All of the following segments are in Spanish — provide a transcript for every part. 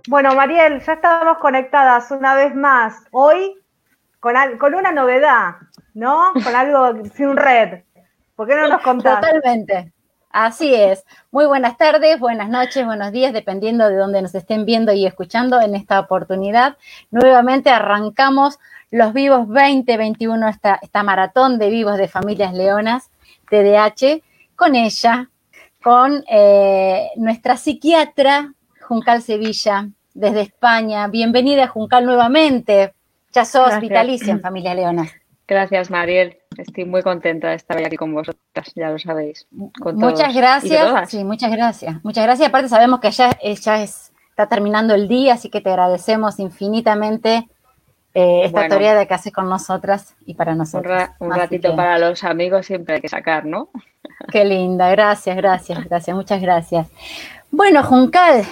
Bueno, Mariel, ya estamos conectadas una vez más. Hoy con una novedad, ¿no? Con algo sin red. ¿Por qué no nos contás? Totalmente. Así es. Muy buenas tardes, buenas noches, buenos días, dependiendo de dónde nos estén viendo y escuchando en esta oportunidad. Nuevamente arrancamos los Vivos 2021, esta maratón de vivos de familias leonas, TDAH, con ella, con nuestra psiquiatra, Juncal Sevilla, desde España. Bienvenida, Juncal, nuevamente. Ya sos Gracias. vitalicia en Familias Leonas. Gracias, Mariel. Estoy muy contenta de estar aquí con vosotras, ya lo sabéis. Con muchas gracias. Sí, muchas gracias. Muchas gracias. Aparte sabemos que ya está terminando el día, así que te agradecemos infinitamente esta tarea que haces con nosotras y para nosotros. Un ratito para los amigos siempre hay que sacar, ¿no? Qué linda. Gracias. Muchas gracias. Bueno, Juncal,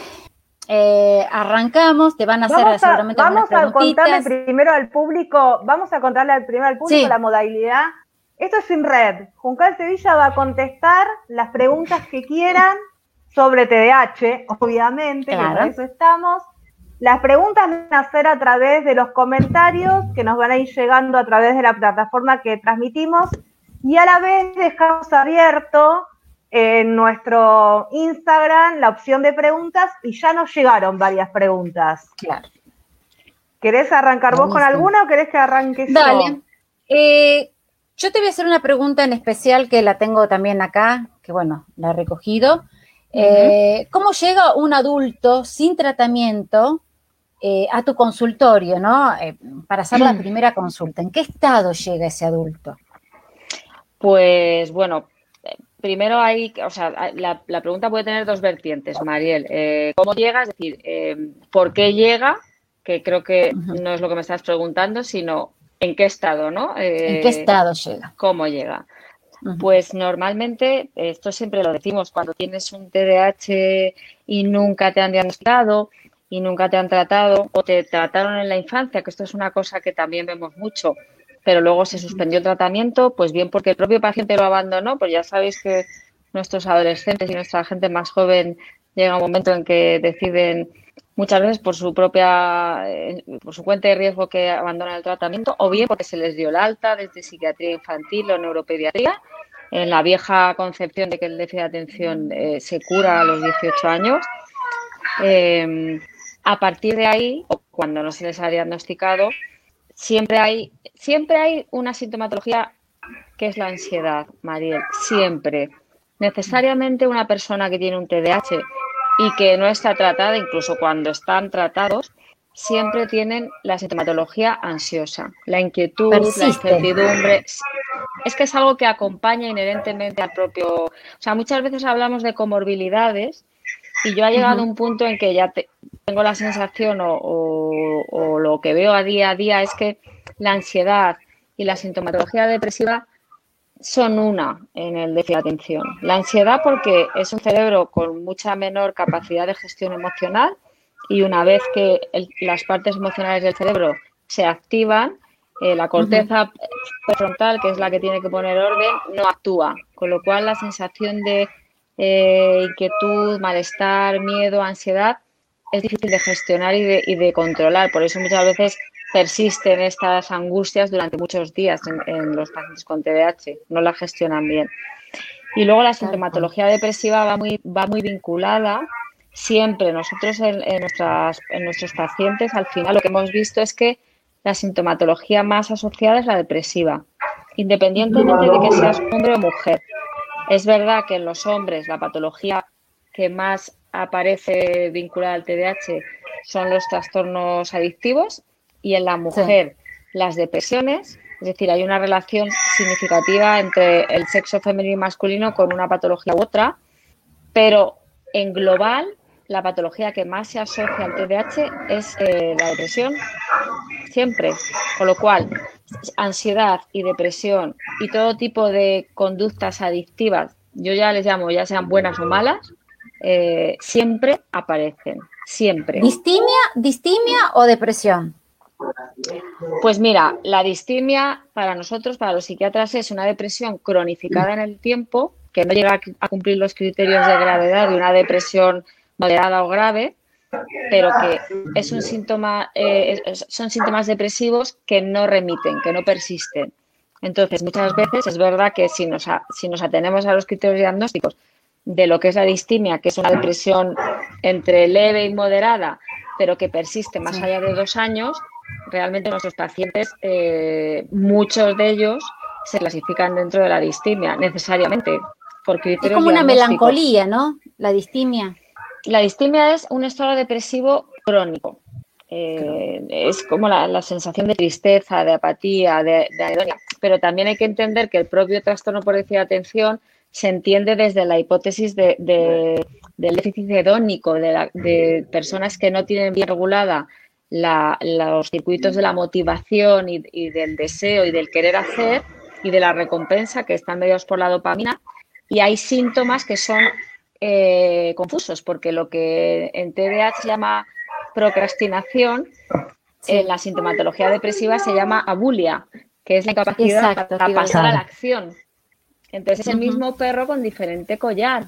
arrancamos, te van a hacer seguramente algunas preguntitas. Vamos a contarle primero al público sí. La modalidad. Esto es sin red. Juncal Sevilla va a contestar las preguntas que quieran sobre TDAH, obviamente, claro. Que para eso estamos. Las preguntas van a ser a través de los comentarios que nos van a ir llegando a través de la plataforma que transmitimos y a la vez dejamos abierto en nuestro Instagram la opción de preguntas y ya nos llegaron varias preguntas. Claro. ¿Querés arrancar vos con alguna o querés que arranque yo? Dale. Yo te voy a hacer una pregunta en especial que la tengo también acá, que bueno, la he recogido. ¿Cómo llega un adulto sin tratamiento a tu consultorio, ¿no? Para hacer la primera consulta? ¿En qué estado llega ese adulto? Pues bueno, primero la pregunta puede tener dos vertientes, Mariel. ¿Cómo llega? Es decir, ¿por qué llega? Que creo que no es lo que me estás preguntando, sino ¿en qué estado, no? ¿En qué estado llega? ¿Cómo llega? Pues normalmente, esto siempre lo decimos, cuando tienes un TDAH y nunca te han diagnosticado y nunca te han tratado o te trataron en la infancia, que esto es una cosa que también vemos mucho, pero luego se suspendió el tratamiento, pues bien porque el propio paciente lo abandonó, pues ya sabéis que nuestros adolescentes y nuestra gente más joven llega un momento en que deciden muchas veces por su cuenta de riesgo que abandonan el tratamiento o bien porque se les dio el alta desde psiquiatría infantil o neuropediatría en la vieja concepción de que el déficit de atención se cura a los 18 años. A partir de ahí, o cuando no se les ha diagnosticado, siempre hay una sintomatología que es la ansiedad, Mariel, siempre. Necesariamente una persona que tiene un TDAH y que no está tratada, incluso cuando están tratados, siempre tienen la sintomatología ansiosa, la inquietud, persiste. La incertidumbre. Es que es algo que acompaña inherentemente al propio... O sea, muchas veces hablamos de comorbilidades y yo he llegado a un punto en que ya tengo la sensación o lo que veo a día es que la ansiedad y la sintomatología depresiva son una en el déficit de atención. La ansiedad porque es un cerebro con mucha menor capacidad de gestión emocional y una vez que las partes emocionales del cerebro se activan, la corteza prefrontal, que es la que tiene que poner orden, no actúa. Con lo cual la sensación de inquietud, malestar, miedo, ansiedad es difícil de gestionar y de controlar. Por eso muchas veces persisten estas angustias durante muchos días en los pacientes con TDAH, no la gestionan bien. Y luego la sintomatología depresiva va muy vinculada. Siempre nosotros en nuestros pacientes, al final lo que hemos visto es que la sintomatología más asociada es la depresiva, independientemente de que seas hombre o mujer. Es verdad que en los hombres la patología que más aparece vinculada al TDAH son los trastornos adictivos y en la mujer las depresiones, es decir, hay una relación significativa entre el sexo femenino y masculino con una patología u otra, pero en global la patología que más se asocia al TDAH es la depresión, siempre, con lo cual ansiedad y depresión y todo tipo de conductas adictivas, yo ya les llamo, ya sean buenas o malas, siempre aparecen, siempre. ¿Distimia o depresión? Pues mira, la distimia para nosotros, para los psiquiatras, es una depresión cronificada en el tiempo, que no llega a cumplir los criterios de gravedad de una depresión moderada o grave, pero que es un síntoma, son síntomas depresivos que no remiten, que no persisten. Entonces, muchas veces es verdad que si nos atenemos a los criterios diagnósticos de lo que es la distimia, que es una depresión entre leve y moderada, pero que persiste más allá de 2 años, realmente nuestros pacientes, muchos de ellos se clasifican dentro de la distimia, necesariamente, por criterios Es como una diagnósticos. melancolía, ¿no? La distimia. La distimia es un estado depresivo crónico. Es como la sensación de tristeza, de apatía, de anedonia. Pero también hay que entender que el propio trastorno por déficit de atención se entiende desde la hipótesis del déficit hedónico, de personas que no tienen bien regulada los circuitos de la motivación y del deseo y del querer hacer y de la recompensa, que están mediados por la dopamina. Y hay síntomas que son confusos, porque lo que en TDAH se llama procrastinación, en la sintomatología depresiva se llama abulia, que es la incapacidad para pasar a la acción. Entonces es el mismo perro con diferente collar.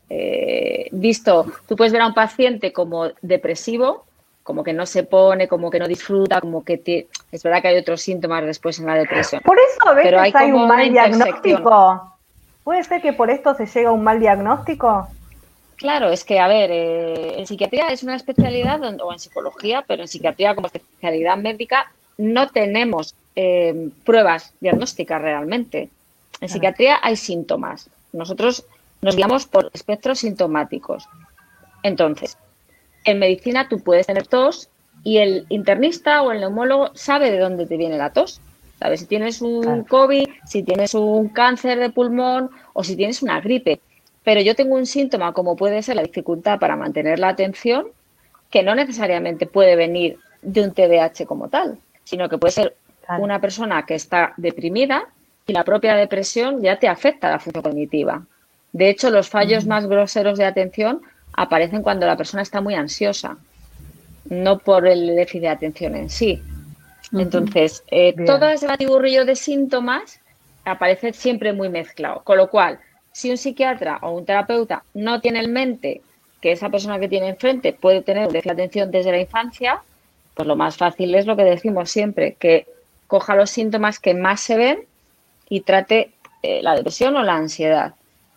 Tú puedes ver a un paciente como depresivo, como que no se pone, como que no disfruta, como que es verdad que hay otros síntomas después en la depresión. Por eso a veces pero hay un mal diagnóstico. ¿Puede ser que por esto se llega a un mal diagnóstico? Claro, es que, a ver, en psiquiatría es una especialidad, o en psicología, pero en psiquiatría como especialidad médica no tenemos pruebas diagnósticas realmente. En psiquiatría hay síntomas. Nosotros nos guiamos por espectros sintomáticos. Entonces, en medicina tú puedes tener tos y el internista o el neumólogo sabe de dónde te viene la tos. ¿Sabes? Si tienes un COVID, si tienes un cáncer de pulmón o si tienes una gripe. Pero yo tengo un síntoma como puede ser la dificultad para mantener la atención, que no necesariamente puede venir de un TDAH como tal, sino que puede ser una persona que está deprimida y la propia depresión ya te afecta a la función cognitiva. De hecho, los fallos más groseros de atención aparecen cuando la persona está muy ansiosa, no por el déficit de atención en sí. Entonces, todo ese batiburrillo de síntomas aparece siempre muy mezclado, con lo cual, si un psiquiatra o un terapeuta no tiene en mente que esa persona que tiene enfrente puede tener un déficit de atención desde la infancia, pues lo más fácil es lo que decimos siempre, que coja los síntomas que más se ven y trate la depresión o la ansiedad.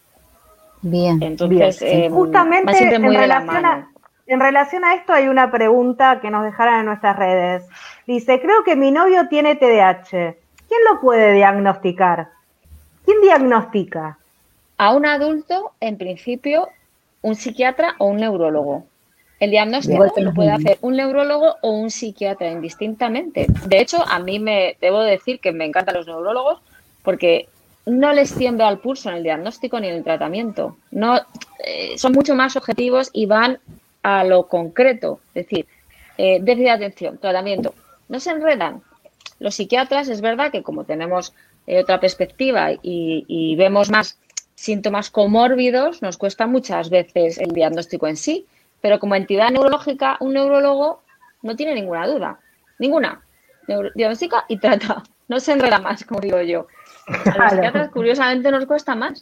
Bien. Entonces, justamente en relación a esto hay una pregunta que nos dejaron en nuestras redes. Dice, creo que mi novio tiene TDAH. ¿Quién lo puede diagnosticar? ¿Quién diagnostica? A un adulto, en principio, un psiquiatra o un neurólogo. El diagnóstico lo puede hacer un neurólogo o un psiquiatra indistintamente. De hecho, a mí debo decir que me encantan los neurólogos porque no les tiembla el pulso en el diagnóstico ni en el tratamiento. No, son mucho más objetivos y van a lo concreto. Es decir, déficit de atención, tratamiento. No se enredan. Los psiquiatras, es verdad que como tenemos otra perspectiva y vemos más síntomas comórbidos, nos cuesta muchas veces el diagnóstico en sí, pero como entidad neurológica, un neurólogo no tiene ninguna duda, ninguna. Diagnostica y trata, no se enreda más, como digo yo. A los psiquiatras, curiosamente, nos cuesta más,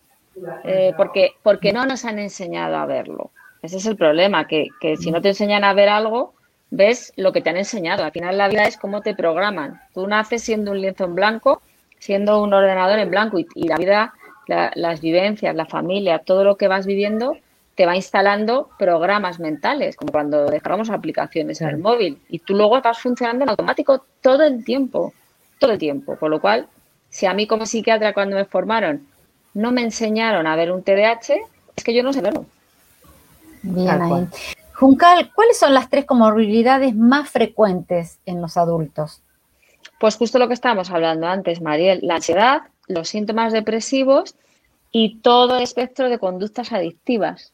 porque no nos han enseñado a verlo. Ese es el problema, que si no te enseñan a ver algo, ves lo que te han enseñado. Al final la vida es cómo te programan. Tú naces siendo un lienzo en blanco, siendo un ordenador en blanco y la vida... las vivencias, la familia, todo lo que vas viviendo te va instalando programas mentales, como cuando descargamos aplicaciones en el móvil y tú luego vas funcionando en automático todo el tiempo, con lo cual, si a mí como psiquiatra cuando me formaron no me enseñaron a ver un TDAH, es que yo no sé verlo. Bien ahí. Juncal, ¿cuáles son las 3 comorbilidades más frecuentes en los adultos? Pues justo lo que estábamos hablando antes, Mariel, la ansiedad, los síntomas depresivos y todo el espectro de conductas adictivas.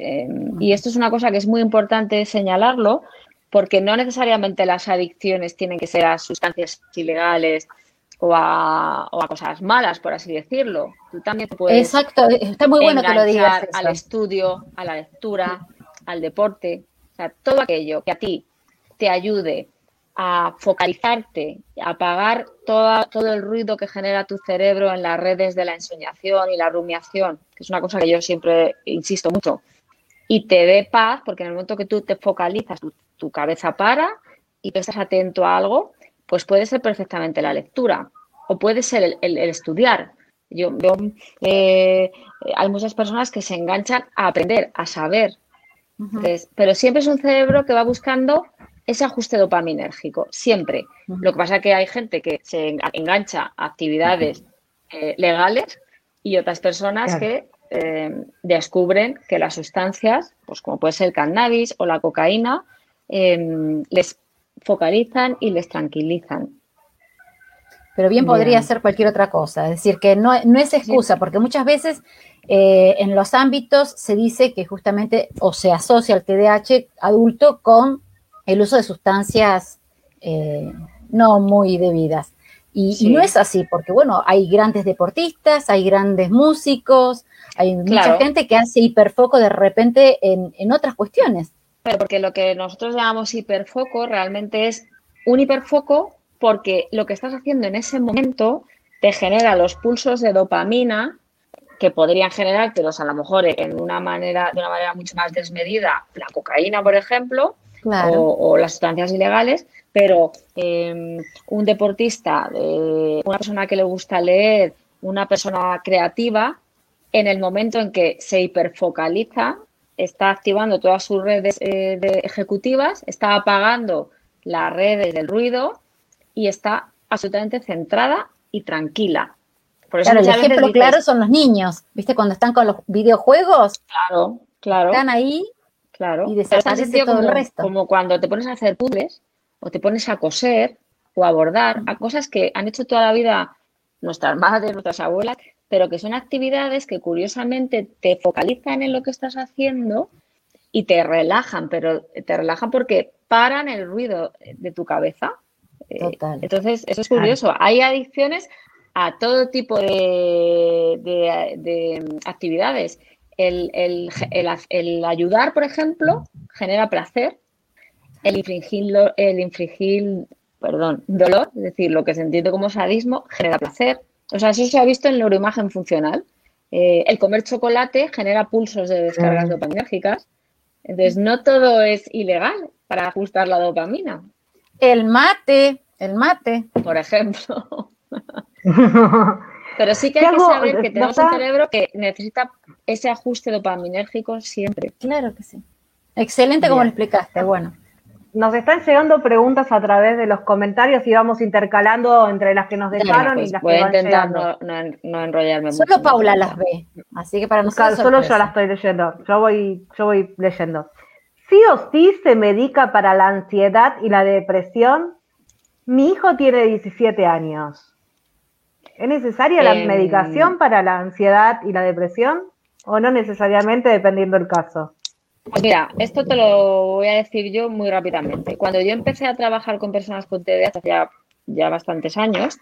Y esto es una cosa que es muy importante señalarlo porque no necesariamente las adicciones tienen que ser a sustancias ilegales o a cosas malas, por así decirlo. Tú también te puedes está muy bueno que lo digas eso. Al estudio, a la lectura, al deporte, o sea, todo aquello que a ti te ayude a focalizarte, a apagar todo el ruido que genera tu cerebro en las redes de la ensoñación y la rumiación, que es una cosa que yo siempre insisto mucho. y te dé paz, porque en el momento que tú te focalizas, tu cabeza para y tú estás atento a algo, pues puede ser perfectamente la lectura o puede ser el estudiar. Hay muchas personas que se enganchan a aprender, a saber. Entonces, pero siempre es un cerebro que va buscando ese ajuste dopaminérgico, siempre. Lo que pasa es que hay gente que se engancha a actividades legales y otras personas que descubren que las sustancias, pues como puede ser el cannabis o la cocaína, les focalizan y les tranquilizan. Pero bien podría ser cualquier otra cosa, es decir, que no es excusa, porque muchas veces en los ámbitos se dice que justamente o se asocia el TDAH adulto con el uso de sustancias no muy debidas. Y no es así, porque bueno, hay grandes deportistas, hay grandes músicos, hay mucha gente que hace hiperfoco de repente en otras cuestiones. Pero porque lo que nosotros llamamos hiperfoco realmente es un hiperfoco porque lo que estás haciendo en ese momento te genera los pulsos de dopamina que podrían generártelos a lo mejor de una manera mucho más desmedida, la cocaína, por ejemplo, o las sustancias ilegales, pero un deportista, una persona que le gusta leer, una persona creativa, en el momento en que se hiperfocaliza, está activando todas sus redes ejecutivas, está apagando las redes del ruido y está absolutamente centrada y tranquila. Por eso el ejemplo claro son los niños, ¿viste? Cuando están con los videojuegos. Claro. Están ahí y desaparece todo el resto. Como cuando te pones a hacer puzzles o te pones a coser o a bordar, a cosas que han hecho toda la vida nuestras madres, nuestras abuelas, pero que son actividades que curiosamente te focalizan en lo que estás haciendo y te relajan, pero te relajan porque paran el ruido de tu cabeza. Total. Entonces, eso es curioso. Hay adicciones a todo tipo de actividades. El ayudar, por ejemplo, genera placer. El infringir dolor, es decir, lo que se entiende como sadismo, genera placer. O sea, eso se ha visto en neuroimagen funcional. El comer chocolate genera pulsos de descargas dopaminérgicas. Entonces, no todo es ilegal para ajustar la dopamina. El mate, por ejemplo. Pero sí que hay que saber que tenemos un cerebro que necesita ese ajuste dopaminérgico siempre. Claro que sí. Excelente como lo explicaste, bueno. Nos están llegando preguntas a través de los comentarios y vamos intercalando entre las que nos dejaron y las que van llegando. Voy a intentar no enrollarme mucho. Solo Paula las ve, así que para nosotros solo yo las estoy leyendo, yo voy leyendo. ¿Sí o sí se medica para la ansiedad y la depresión? Mi hijo tiene 17 años. ¿Es necesaria la medicación para la ansiedad y la depresión? ¿O no necesariamente, dependiendo del caso? Pues mira, esto te lo voy a decir yo muy rápidamente. Cuando yo empecé a trabajar con personas con TDAH hace ya bastantes años,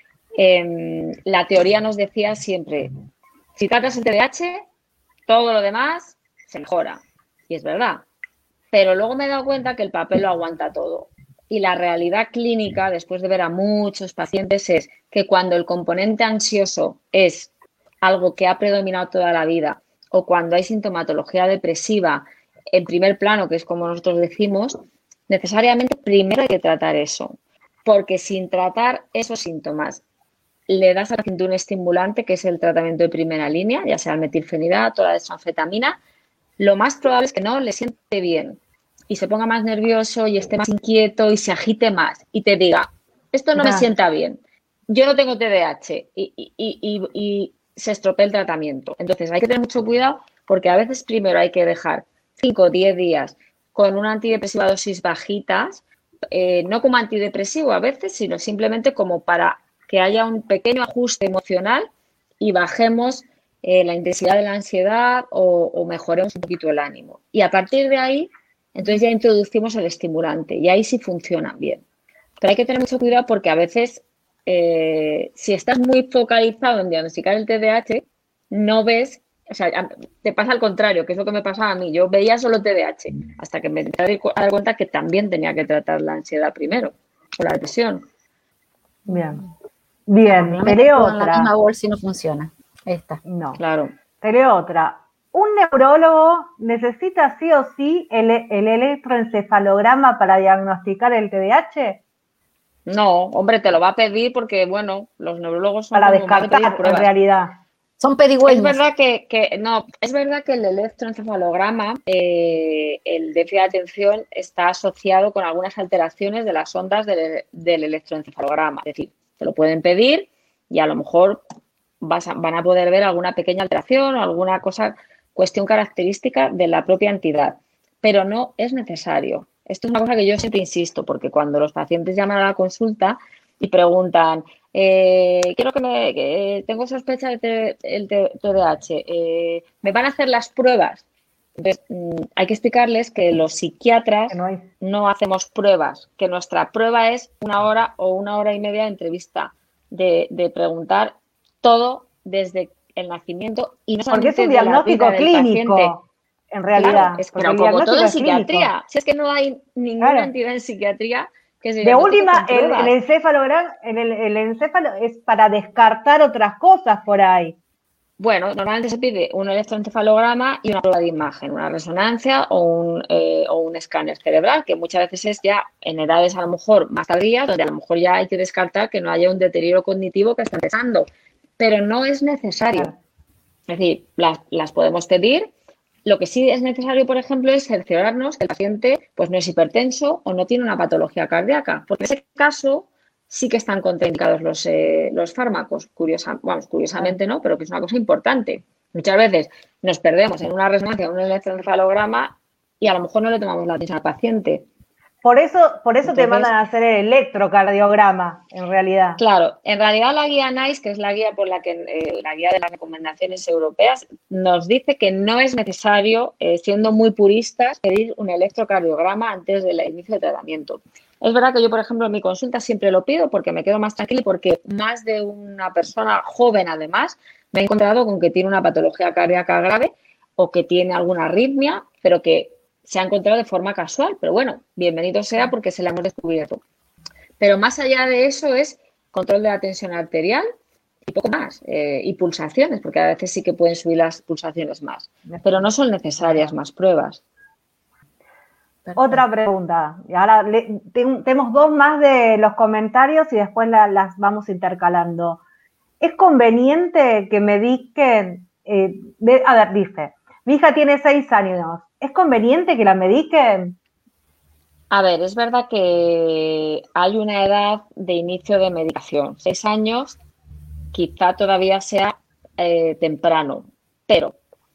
la teoría nos decía siempre, si tratas el TDAH, todo lo demás se mejora. Y es verdad. Pero luego me he dado cuenta que el papel lo aguanta todo. Y la realidad clínica, después de ver a muchos pacientes, es que cuando el componente ansioso es algo que ha predominado toda la vida, o cuando hay sintomatología depresiva en primer plano, que es como nosotros decimos, necesariamente primero hay que tratar eso. Porque sin tratar esos síntomas, le das al paciente un estimulante, que es el tratamiento de primera línea, ya sea el metilfenidato o la desanfetamina, lo más probable es que no le siente bien y se ponga más nervioso y esté más inquieto y se agite más y te diga, esto no me sienta bien, yo no tengo TDAH y se estropea el tratamiento. Entonces hay que tener mucho cuidado porque a veces primero hay que dejar 5 o 10 días con un antidepresivo a dosis bajitas, no como antidepresivo a veces, sino simplemente como para que haya un pequeño ajuste emocional y bajemos la intensidad de la ansiedad o mejoremos un poquito el ánimo. Y a partir de ahí, entonces ya introducimos el estimulante y ahí sí funciona bien. Pero hay que tener mucho cuidado porque a veces, si estás muy focalizado en diagnosticar el TDAH, no ves, o sea, te pasa al contrario, que es lo que me pasaba a mí. Yo veía solo TDAH hasta que me di dar cuenta que también tenía que tratar la ansiedad primero o la depresión. Bien, te leo otra. La misma bolsa y no funciona. Esta. No. Claro. Te leo otra. ¿Un neurólogo necesita sí o sí el electroencefalograma para diagnosticar el TDAH? No, hombre, te lo va a pedir porque, bueno, los neurólogos son Para como más de pedir descartar, en pruebas. realidad. Son Es pedigüeños. verdad es verdad que el electroencefalograma, el déficit de atención está asociado con algunas alteraciones de las ondas del electroencefalograma. Es decir, te lo pueden pedir y a lo mejor van a poder ver alguna pequeña alteración o alguna cuestión característica de la propia entidad, pero no es necesario. Esto es una cosa que yo siempre insisto, porque cuando los pacientes llaman a la consulta y preguntan, quiero que tengo sospecha de el TDAH, ¿me van a hacer las pruebas? Entonces, hay que explicarles que los psiquiatras no hacemos pruebas, que nuestra prueba es 1 hora o 1 hora y media de entrevista, de preguntar todo desde el nacimiento y no Porque es solamente un de la vida diagnóstico del paciente. clínico, en realidad. Claro, pero el como todo diagnóstico en es clínico. psiquiatría, si es que no hay ninguna Claro. entidad en psiquiatría que se De diagnostique última, con el pruebas. encefalograma, el encéfalo es para descartar otras cosas por ahí. Bueno, normalmente se pide un electroencefalograma y una prueba de imagen, una resonancia o un escáner cerebral, que muchas veces es ya en edades a lo mejor más tardías, donde a lo mejor ya hay que descartar que no haya un deterioro cognitivo que está empezando, pero no es necesario. Claro. Es decir, las podemos pedir. Lo que sí es necesario, por ejemplo, es cerciorarnos que el paciente pues, no es hipertenso o no tiene una patología cardíaca, porque en ese caso sí que están contraindicados los fármacos, curiosamente no, pero que es una cosa importante. Muchas veces nos perdemos en una resonancia, en un electroencefalograma y a lo mejor no le tomamos la atención al paciente. Por eso Entonces, te mandan a hacer el electrocardiograma, en realidad. Claro, en realidad la guía NICE, que es la guía por la que la guía de las recomendaciones europeas, nos dice que no es necesario, siendo muy puristas, pedir un electrocardiograma antes del inicio de tratamiento. Es verdad que yo, por ejemplo, en mi consulta siempre lo pido porque me quedo más tranquila y porque más de una persona joven, además, me he encontrado con que tiene una patología cardíaca grave o que tiene alguna arritmia, pero que se ha encontrado de forma casual. Pero bueno, bienvenido sea porque se la hemos descubierto. Pero más allá de eso es control de la tensión arterial y poco más. Y pulsaciones, porque a veces sí que pueden subir las pulsaciones más. Pero no son necesarias más pruebas. Otra pregunta. Y ahora tenemos 2 más de los comentarios y después las vamos intercalando. ¿Es conveniente que mediquen? Dice, mi hija tiene 6 años. ¿Es conveniente que la mediquen? A ver, es verdad que hay una edad de inicio de medicación. 6 años quizá todavía sea temprano, pero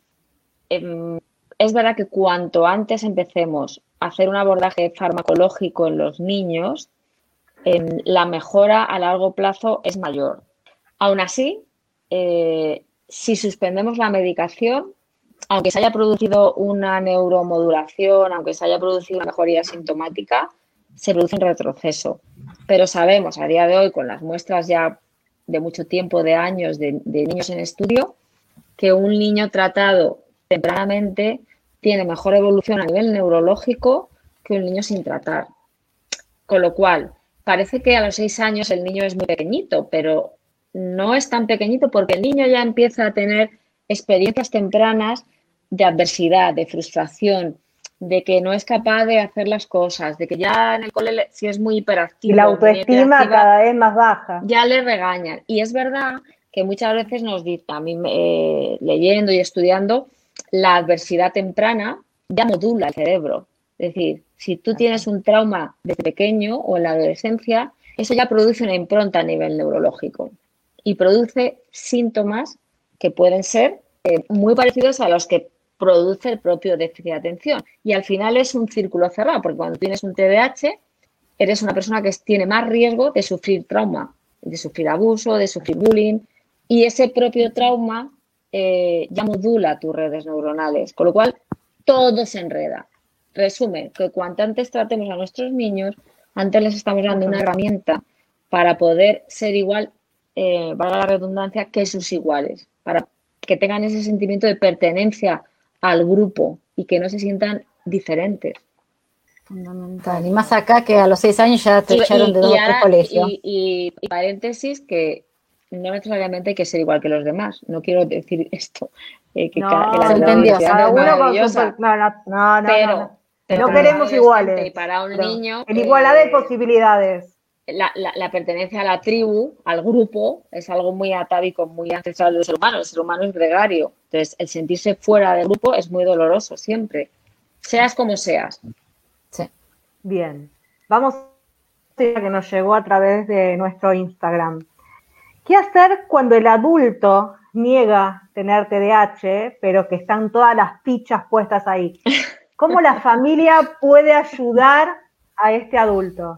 es verdad que cuanto antes empecemos a hacer un abordaje farmacológico en los niños, la mejora a largo plazo es mayor. Aún así, si suspendemos la medicación, aunque se haya producido una neuromodulación, aunque se haya producido una mejoría sintomática, se produce un retroceso. Pero sabemos a día de hoy, con las muestras ya de mucho tiempo, de años, de niños en estudio, que un niño tratado tempranamente tiene mejor evolución a nivel neurológico que un niño sin tratar. Con lo cual, parece que a los 6 años el niño es muy pequeñito, pero no es tan pequeñito porque el niño ya empieza a tener experiencias tempranas de adversidad, de frustración, de que no es capaz de hacer las cosas, de que ya en el cole, si es muy hiperactivo, y la autoestima cada vez más baja. Ya le regañan. Y es verdad que muchas veces nos dicen, a mí leyendo y estudiando, la adversidad temprana ya modula el cerebro. Es decir, si tú tienes un trauma desde pequeño o en la adolescencia, eso ya produce una impronta a nivel neurológico y produce síntomas que pueden ser muy parecidos a los que produce el propio déficit de atención. Y al final es un círculo cerrado, porque cuando tienes un TDAH, eres una persona que tiene más riesgo de sufrir trauma, de sufrir abuso, de sufrir bullying, y ese propio trauma ya modula tus redes neuronales, con lo cual todo se enreda. Resume que cuanto antes tratemos a nuestros niños, antes les estamos dando una herramienta para poder ser igual, valga la redundancia, que sus iguales, para que tengan ese sentimiento de pertenencia al grupo y que no se sientan diferentes. Fundamental. Y más acá que a los 6 años ya te echaron de 2 o 3 colegios. Y paréntesis, que no necesariamente hay que ser igual que los demás. No quiero decir esto, que No, la se entendió. diversidad cada es uno con su... maravillosa, No. pero No para un queremos adolescente y iguales, para un pero niño, en igualdad de posibilidades. la pertenencia a la tribu, al grupo, es algo muy atávico, muy ancestral del ser humano. El ser humano es gregario. Entonces, el sentirse fuera del grupo es muy doloroso siempre, seas como seas. Sí. Bien, vamos a la que nos llegó a través de nuestro Instagram. ¿Qué hacer cuando el adulto niega tener TDAH, pero que están todas las fichas puestas ahí? ¿Cómo la familia puede ayudar a este adulto?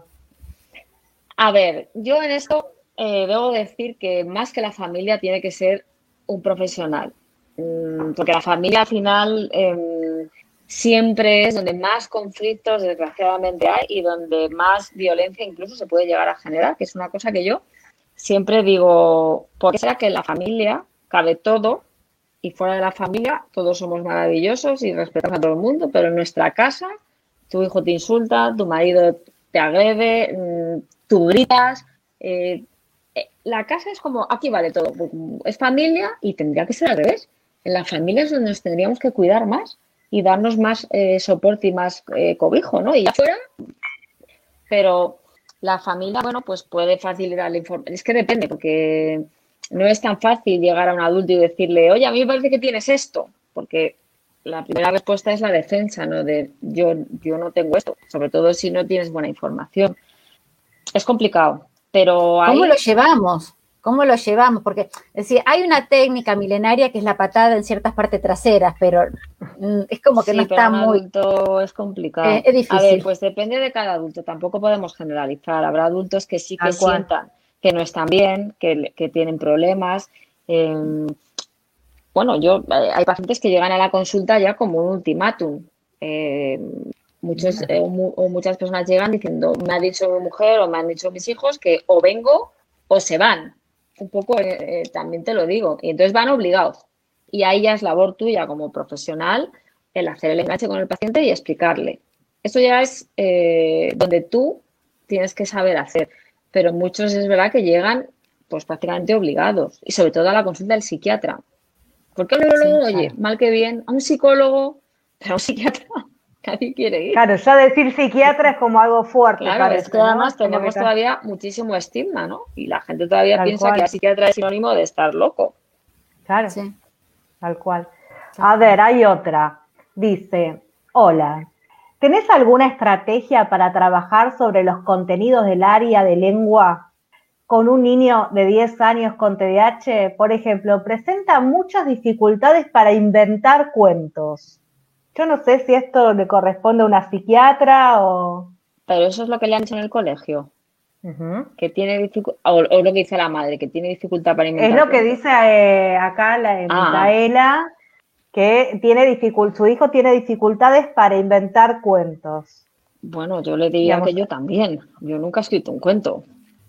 A ver, yo en esto debo decir que más que la familia tiene que ser un profesional. Porque la familia al final siempre es donde más conflictos desgraciadamente hay y donde más violencia incluso se puede llegar a generar, que es una cosa que yo siempre digo, ¿por qué será que en la familia cabe todo y fuera de la familia todos somos maravillosos y respetamos a todo el mundo, pero en nuestra casa tu hijo te insulta, tu marido te agrede, tú gritas? La casa es como, aquí vale todo, es familia y tendría que ser al revés. En la familia es donde nos tendríamos que cuidar más y darnos más soporte y más cobijo, ¿no? Y afuera, pero la familia, bueno, pues puede facilitar la información. Es que depende, porque no es tan fácil llegar a un adulto y decirle, oye, a mí me parece que tienes esto, porque la primera respuesta es la defensa, ¿no? De yo no tengo esto, sobre todo si no tienes buena información. Es complicado, pero ¿Cómo ahí... lo llevamos? ¿Cómo lo llevamos? Porque, es decir, hay una técnica milenaria que es la patada en ciertas partes traseras, pero es como que Sí, no pero está un muy... adulto es complicado. es difícil. A ver, pues depende de cada adulto, tampoco podemos generalizar. Habrá adultos que sí que Tal cual. sientan que no están bien, que tienen problemas. Bueno, hay pacientes que llegan a la consulta ya como un ultimátum. Muchas personas llegan diciendo, me ha dicho mi mujer o me han dicho mis hijos que o vengo o se van. Un poco también te lo digo. Y entonces van obligados. Y ahí ya es labor tuya como profesional el hacer el enganche con el paciente y explicarle. Eso ya es donde tú tienes que saber hacer. Pero muchos es verdad que llegan pues prácticamente obligados. Y sobre todo a la consulta del psiquiatra. Porque a un neurólogo, Sí, oye, claro. mal que bien, a un psicólogo, pero a un psiquiatra nadie quiere ir. Claro, ya decir psiquiatra es como algo fuerte, Claro, parece, es que además ¿no? Como tenemos que todavía muchísimo estigma, ¿no? Y la gente todavía tal piensa que cual. la psiquiatra es sinónimo de estar loco. Claro, Sí. tal cual. A ver, hay otra. Dice, hola, ¿tenés alguna estrategia para trabajar sobre los contenidos del área de lengua con un niño de 10 años con TDAH? Por ejemplo, presenta muchas dificultades para inventar cuentos. Yo no sé si esto le corresponde a una psiquiatra o... Pero eso es lo que le han hecho en el colegio, Ujú. que tiene dificultad, o lo que dice la madre, que tiene dificultad para Es inventar lo que cuentos. dice acá Ah, Micaela, que tiene su hijo tiene dificultades para inventar cuentos. bueno, yo le diría Digamos, que yo también. Yo nunca he escrito un cuento.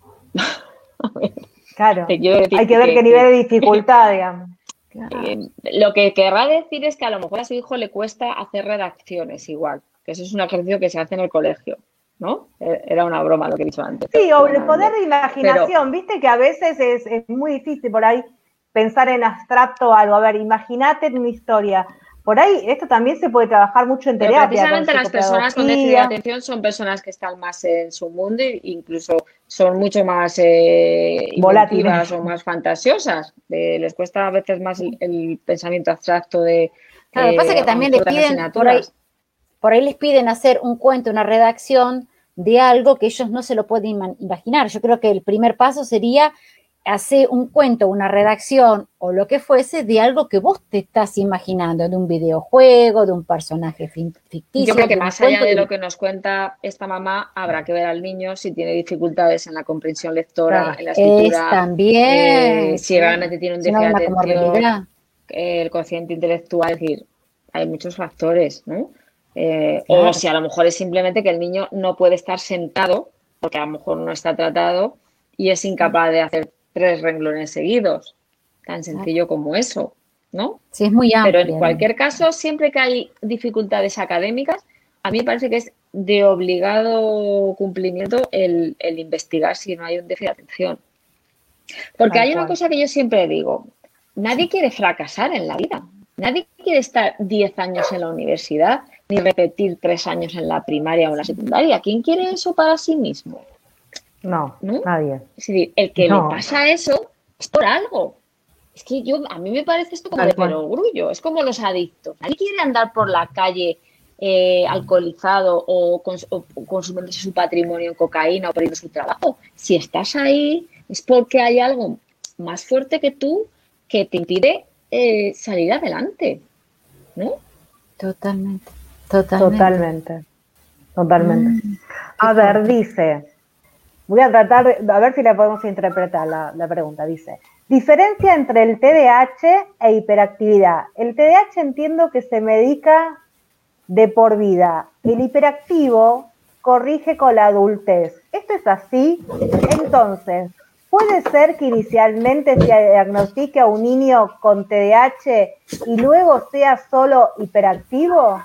claro, Te quiero decir hay que ver qué nivel de dificultad, digamos. lo que querrá decir es que a lo mejor a su hijo le cuesta hacer redacciones igual, que eso es un ejercicio que se hace en el colegio, ¿no? Era una broma lo que he dicho antes. Sí, o el Perdonadme. poder de imaginación, viste que a veces es muy difícil por ahí pensar en abstracto o algo. A ver, imagínate una historia. Por ahí esto también se puede trabajar mucho en Pero terapia, precisamente con las personas con déficit de psicopedagogía. atención son personas que están más en su mundo e incluso son mucho más Volátiles. inventivas o más fantasiosas. Les cuesta a veces más el pensamiento abstracto de Claro, lo que pasa es que a lo también mejor le las piden, por ahí asignaturas. les piden hacer un cuento, una redacción de algo que ellos no se lo pueden imaginar. Yo creo que el primer paso sería hacer un cuento, una redacción o lo que fuese de algo que vos te estás imaginando, de un videojuego, de un personaje ficticio. Yo creo que de un más allá cuento de lo que nos cuenta esta mamá, habrá que ver al niño si tiene dificultades en la comprensión lectora, Claro. en la escritura, Es también, si realmente tiene un si no déficit hay de una atención, comorbilidad. el cociente intelectual, es decir, hay muchos factores, ¿no? Claro. O si a lo mejor es simplemente que el niño no puede estar sentado, porque a lo mejor no está tratado y es incapaz de hacer 3 renglones seguidos, tan sencillo como eso, ¿no? Sí, es muy Pero en amplio. cualquier caso, siempre que hay dificultades académicas, a mí me parece que es de obligado cumplimiento el investigar si no hay un déficit de atención. Porque Tal hay una cual. cosa que yo siempre digo, nadie quiere fracasar en la vida, nadie quiere estar 10 años en la universidad ni repetir 3 años en la primaria o en la secundaria. ¿Quién quiere eso para sí mismo? No, ¿No? nadie. Es decir, el que le No, pasa eso es por algo. Es que a mí me parece esto como tal de cual. perogrullo, es como los adictos. Nadie quiere andar por la calle alcoholizado o consumiéndose su patrimonio en cocaína o perdiendo su trabajo. Si estás ahí es porque hay algo más fuerte que tú que te impide salir adelante, ¿no? Totalmente, totalmente. Totalmente. Totalmente. Qué A ver, fuerte. dice, voy a tratar, a ver si la podemos interpretar la pregunta. Dice, diferencia entre el TDAH e hiperactividad. El TDAH entiendo que se medica de por vida. El hiperactivo corrige con la adultez. ¿Esto es así? Entonces, ¿puede ser que inicialmente se diagnostique a un niño con TDAH y luego sea solo hiperactivo?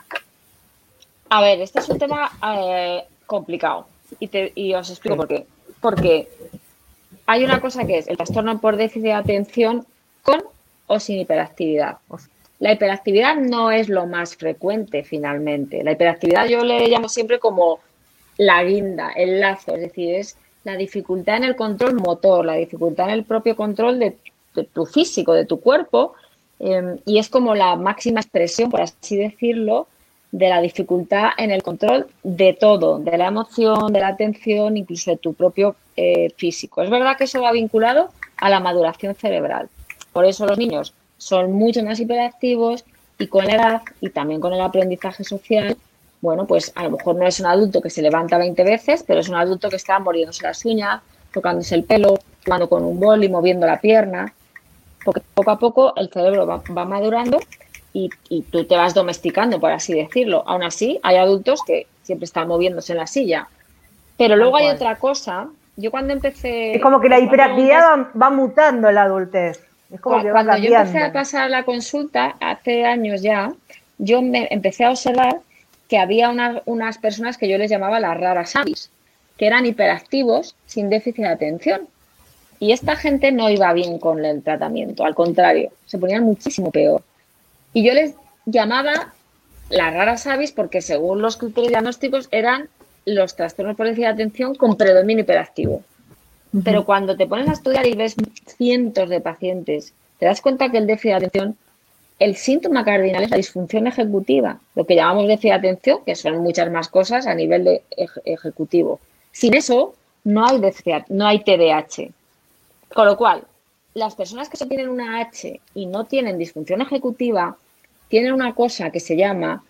A ver, este es un tema complicado y os explico Sí. por qué. Porque hay una cosa que es el trastorno por déficit de atención con o sin hiperactividad. La hiperactividad no es lo más frecuente finalmente. La hiperactividad yo le llamo siempre como la guinda, el lazo, es decir, es la dificultad en el control motor, la dificultad en el propio control de tu físico, de tu cuerpo, y es como la máxima expresión, por así decirlo, de la dificultad en el control de todo, de la emoción, de la atención, incluso de tu propio físico. Es verdad que eso va vinculado a la maduración cerebral. Por eso los niños son mucho más hiperactivos y con la edad y también con el aprendizaje social, bueno, pues a lo mejor no es un adulto que se levanta 20 veces, pero es un adulto que está mordiéndose las uñas, tocándose el pelo, jugando con un boli, moviendo la pierna, porque poco a poco el cerebro va madurando y tú te vas domesticando, por así decirlo. Aún así, hay adultos que siempre están moviéndose en la silla. Pero luego hay otra cosa. Yo cuando empecé... Es como que la Esta pregunta es, hiperactividad va mutando en la adultez. Es como que va cuando yo empecé a cambiando. pasar la consulta, hace años ya, yo me empecé a observar que había unas personas que yo les llamaba las raras avis, que eran hiperactivos sin déficit de atención. Y esta gente no iba bien con el tratamiento, al contrario, se ponían muchísimo peor. Y yo les llamaba las raras avis porque según los criterios diagnósticos eran los trastornos por déficit de atención con predominio hiperactivo. Pero cuando te pones a estudiar y ves cientos de pacientes, te das cuenta que el déficit de atención, el síntoma cardinal es la disfunción ejecutiva, lo que llamamos déficit de atención, que son muchas más cosas a nivel de ejecutivo. Sin eso, no hay TDAH. Con lo cual, las personas que solo tienen una H y no tienen disfunción ejecutiva, tienen una cosa que se llama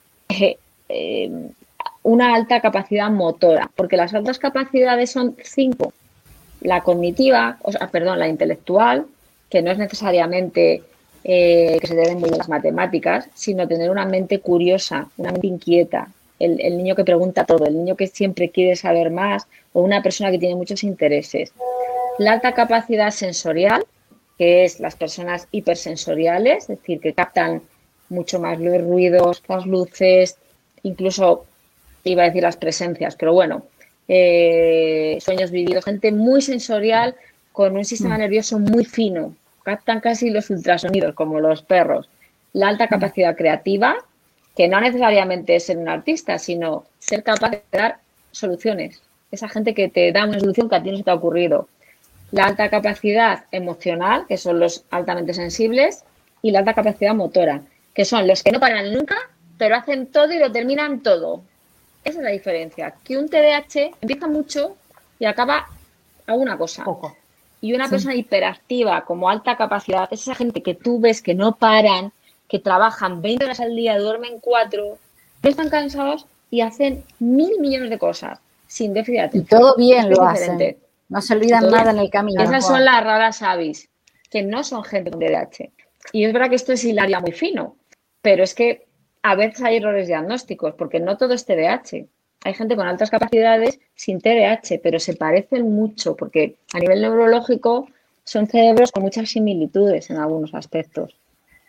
una alta capacidad motora, porque las altas capacidades son 5. La cognitiva, la intelectual, que no es necesariamente que se deben muy bien las matemáticas, sino tener una mente curiosa, una mente inquieta, el niño que pregunta todo, el niño que siempre quiere saber más o una persona que tiene muchos intereses. La alta capacidad sensorial, que es las personas hipersensoriales, es decir, que captan mucho más los ruidos, las luces, incluso iba a decir las presencias, pero bueno, sueños vividos, gente muy sensorial con un sistema nervioso muy fino, captan casi los ultrasonidos como los perros. La alta capacidad creativa, que no necesariamente es ser un artista, sino ser capaz de dar soluciones. Esa gente que te da una solución que a ti no se te ha ocurrido. La alta capacidad emocional, que son los altamente sensibles, y la alta capacidad motora, que son los que no paran nunca, pero hacen todo y lo terminan todo. Esa es la diferencia, que un TDAH empieza mucho y acaba a una cosa. Poco. Y una persona hiperactiva, como alta capacidad, es esa gente que tú ves que no paran, que trabajan 20 horas al día, duermen 4, no están cansados y hacen 1.000 millones de cosas sin déficit de atención. Y todo bien lo diferente. hacen. No se olvidan nada en el camino. Esas son las raras avis, que no son gente con TDAH. Y es verdad que esto es hilaria muy fino, pero es que a veces hay errores diagnósticos, porque no todo es TDAH. Hay gente con altas capacidades sin TDAH, pero se parecen mucho, porque a nivel neurológico son cerebros con muchas similitudes en algunos aspectos.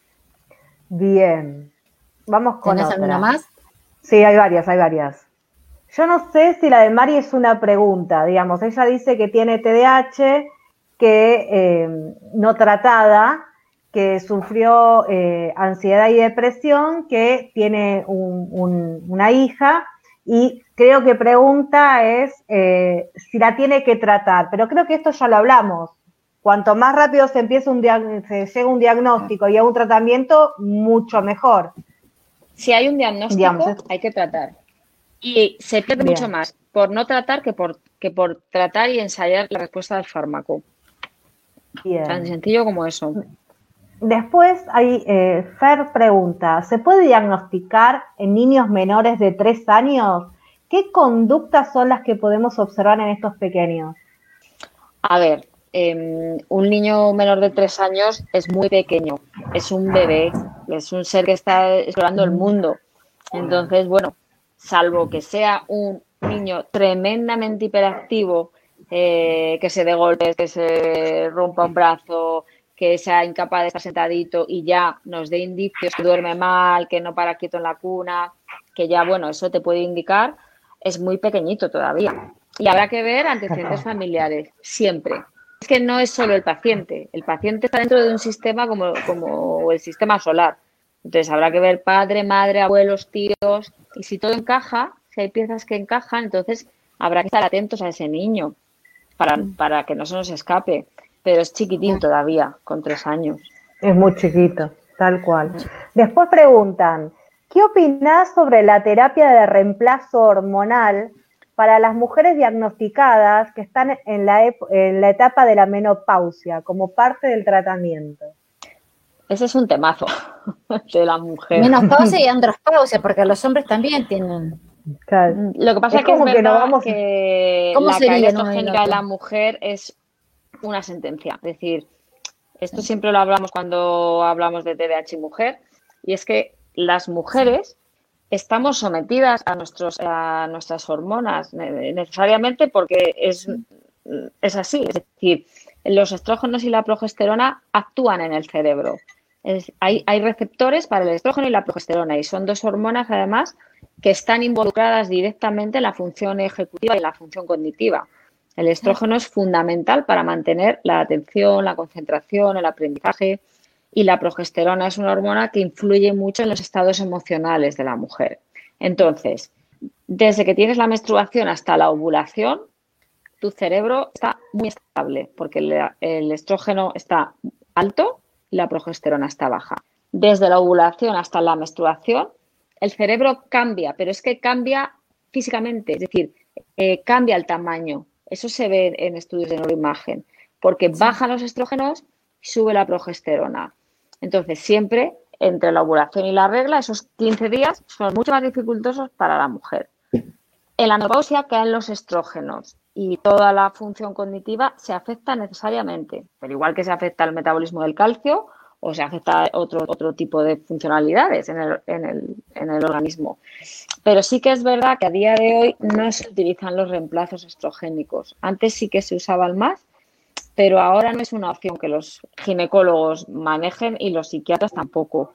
Bien. Vamos con ¿Tenés otra. alguna más? Sí, hay varias. Yo no sé si la de Mari es una pregunta, digamos, ella dice que tiene TDAH que no tratada, que sufrió ansiedad y depresión, que tiene una hija, y creo que pregunta es si la tiene que tratar, pero creo que esto ya lo hablamos. Cuanto más rápido se llega a un diagnóstico y a un tratamiento, mucho mejor. Si hay un diagnóstico, hay que tratar. Y se pierde mucho más por no tratar que por tratar y ensayar la respuesta del fármaco. Tan sencillo como eso. Después hay, Fer pregunta, ¿se puede diagnosticar en niños menores de 3 años? ¿Qué conductas son las que podemos observar en estos pequeños? A ver, un niño menor de 3 años es muy pequeño, es un bebé, es un ser que está explorando el mundo. Entonces, bueno, salvo que sea un niño tremendamente hiperactivo, que se dé golpes, que se rompa un brazo, que sea incapaz de estar sentadito y ya nos dé indicios que duerme mal, que no para quieto en la cuna, que ya, bueno, eso te puede indicar, es muy pequeñito todavía. Y habrá que ver antecedentes familiares, siempre. Es que no es solo el paciente está dentro de un sistema como el sistema solar. Entonces habrá que ver padre, madre, abuelos, tíos, y si todo encaja, si hay piezas que encajan, entonces habrá que estar atentos a ese niño para que no se nos escape. Pero es chiquitín todavía, con 3 años. Es muy chiquito, tal cual. Después preguntan, ¿qué opinás sobre la terapia de reemplazo hormonal para las mujeres diagnosticadas que están en la etapa de la menopausia como parte del tratamiento? Ese es un temazo de la mujer. Menopausia y andropausia, porque los hombres también tienen. Claro. Lo que pasa es que es verdad que la caída estrogénica de la mujer es una sentencia. Es decir, esto siempre lo hablamos cuando hablamos de TDAH y mujer, y es que las mujeres estamos sometidas a nuestras hormonas necesariamente porque es así. Es decir, los estrógenos y la progesterona actúan en el cerebro. Hay receptores para el estrógeno y la progesterona y son 2 hormonas además que están involucradas directamente en la función ejecutiva y en la función cognitiva. El estrógeno es fundamental para mantener la atención, la concentración, el aprendizaje, y la progesterona es una hormona que influye mucho en los estados emocionales de la mujer. Entonces, desde que tienes la menstruación hasta la ovulación, tu cerebro está muy estable porque el estrógeno está alto y la progesterona está baja. Desde la ovulación hasta la menstruación, el cerebro cambia, pero es que cambia físicamente, es decir, cambia el tamaño. Eso se ve en estudios de neuroimagen, porque bajan los estrógenos y sube la progesterona. Entonces, siempre entre la ovulación y la regla, esos 15 días son mucho más dificultosos para la mujer. En la menopausia caen los estrógenos y toda la función cognitiva se afecta necesariamente, pero igual que se afecta el metabolismo del calcio o se afecta otro tipo de funcionalidades en el organismo. Pero sí que es verdad que a día de hoy no se utilizan los reemplazos estrogénicos. Antes sí que se usaban más, pero ahora no es una opción que los ginecólogos manejen y los psiquiatras tampoco.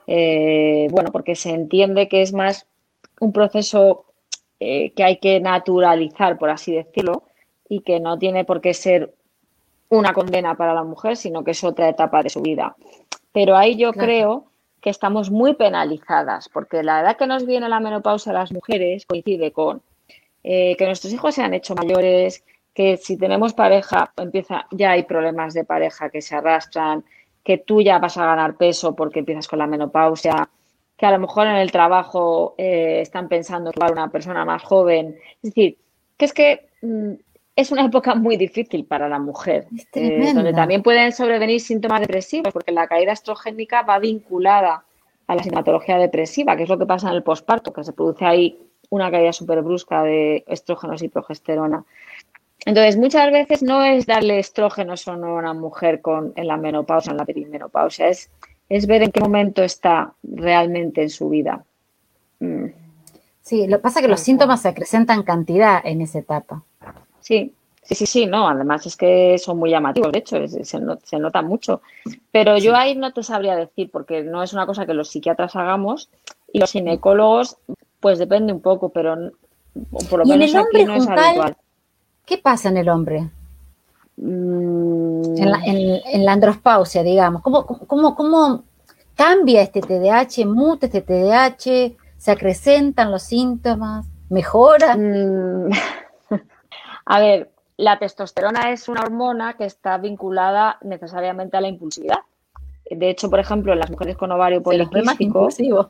Bueno, porque se entiende que es más un proceso que hay que naturalizar, por así decirlo, y que no tiene por qué ser una condena para la mujer, sino que es otra etapa de su vida. Pero ahí yo creo que estamos muy penalizadas, porque la edad que nos viene la menopausia a las mujeres coincide con que nuestros hijos se han hecho mayores, que si tenemos pareja, ya hay problemas de pareja que se arrastran, que tú ya vas a ganar peso porque empiezas con la menopausia, que a lo mejor en el trabajo están pensando en una persona más joven. Es decir, que es una época muy difícil para la mujer, donde también pueden sobrevenir síntomas depresivos, porque la caída estrogénica va vinculada a la sintomatología depresiva, que es lo que pasa en el posparto, que se produce ahí una caída súper brusca de estrógenos y progesterona. Entonces, muchas veces no es darle estrógenos o no a una mujer en la menopausia, en la perimenopausia, es ver en qué momento está realmente en su vida. Sí, lo que pasa es que los síntomas se acrecentan cantidad en esa etapa. Sí, no, además es que son muy llamativos, de hecho, se nota mucho. Pero yo ahí no te sabría decir, porque no es una cosa que los psiquiatras hagamos y los ginecólogos, pues depende un poco, pero por lo menos aquí no es habitual. ¿Qué pasa en el hombre? en la andropausia, digamos. ¿Cómo cambia este TDAH? ¿Muta este TDAH? ¿Se acrecentan los síntomas? ¿Mejora? A ver, la testosterona es una hormona que está vinculada necesariamente a la impulsividad. De hecho, por ejemplo, en las mujeres con ovario poliquístico,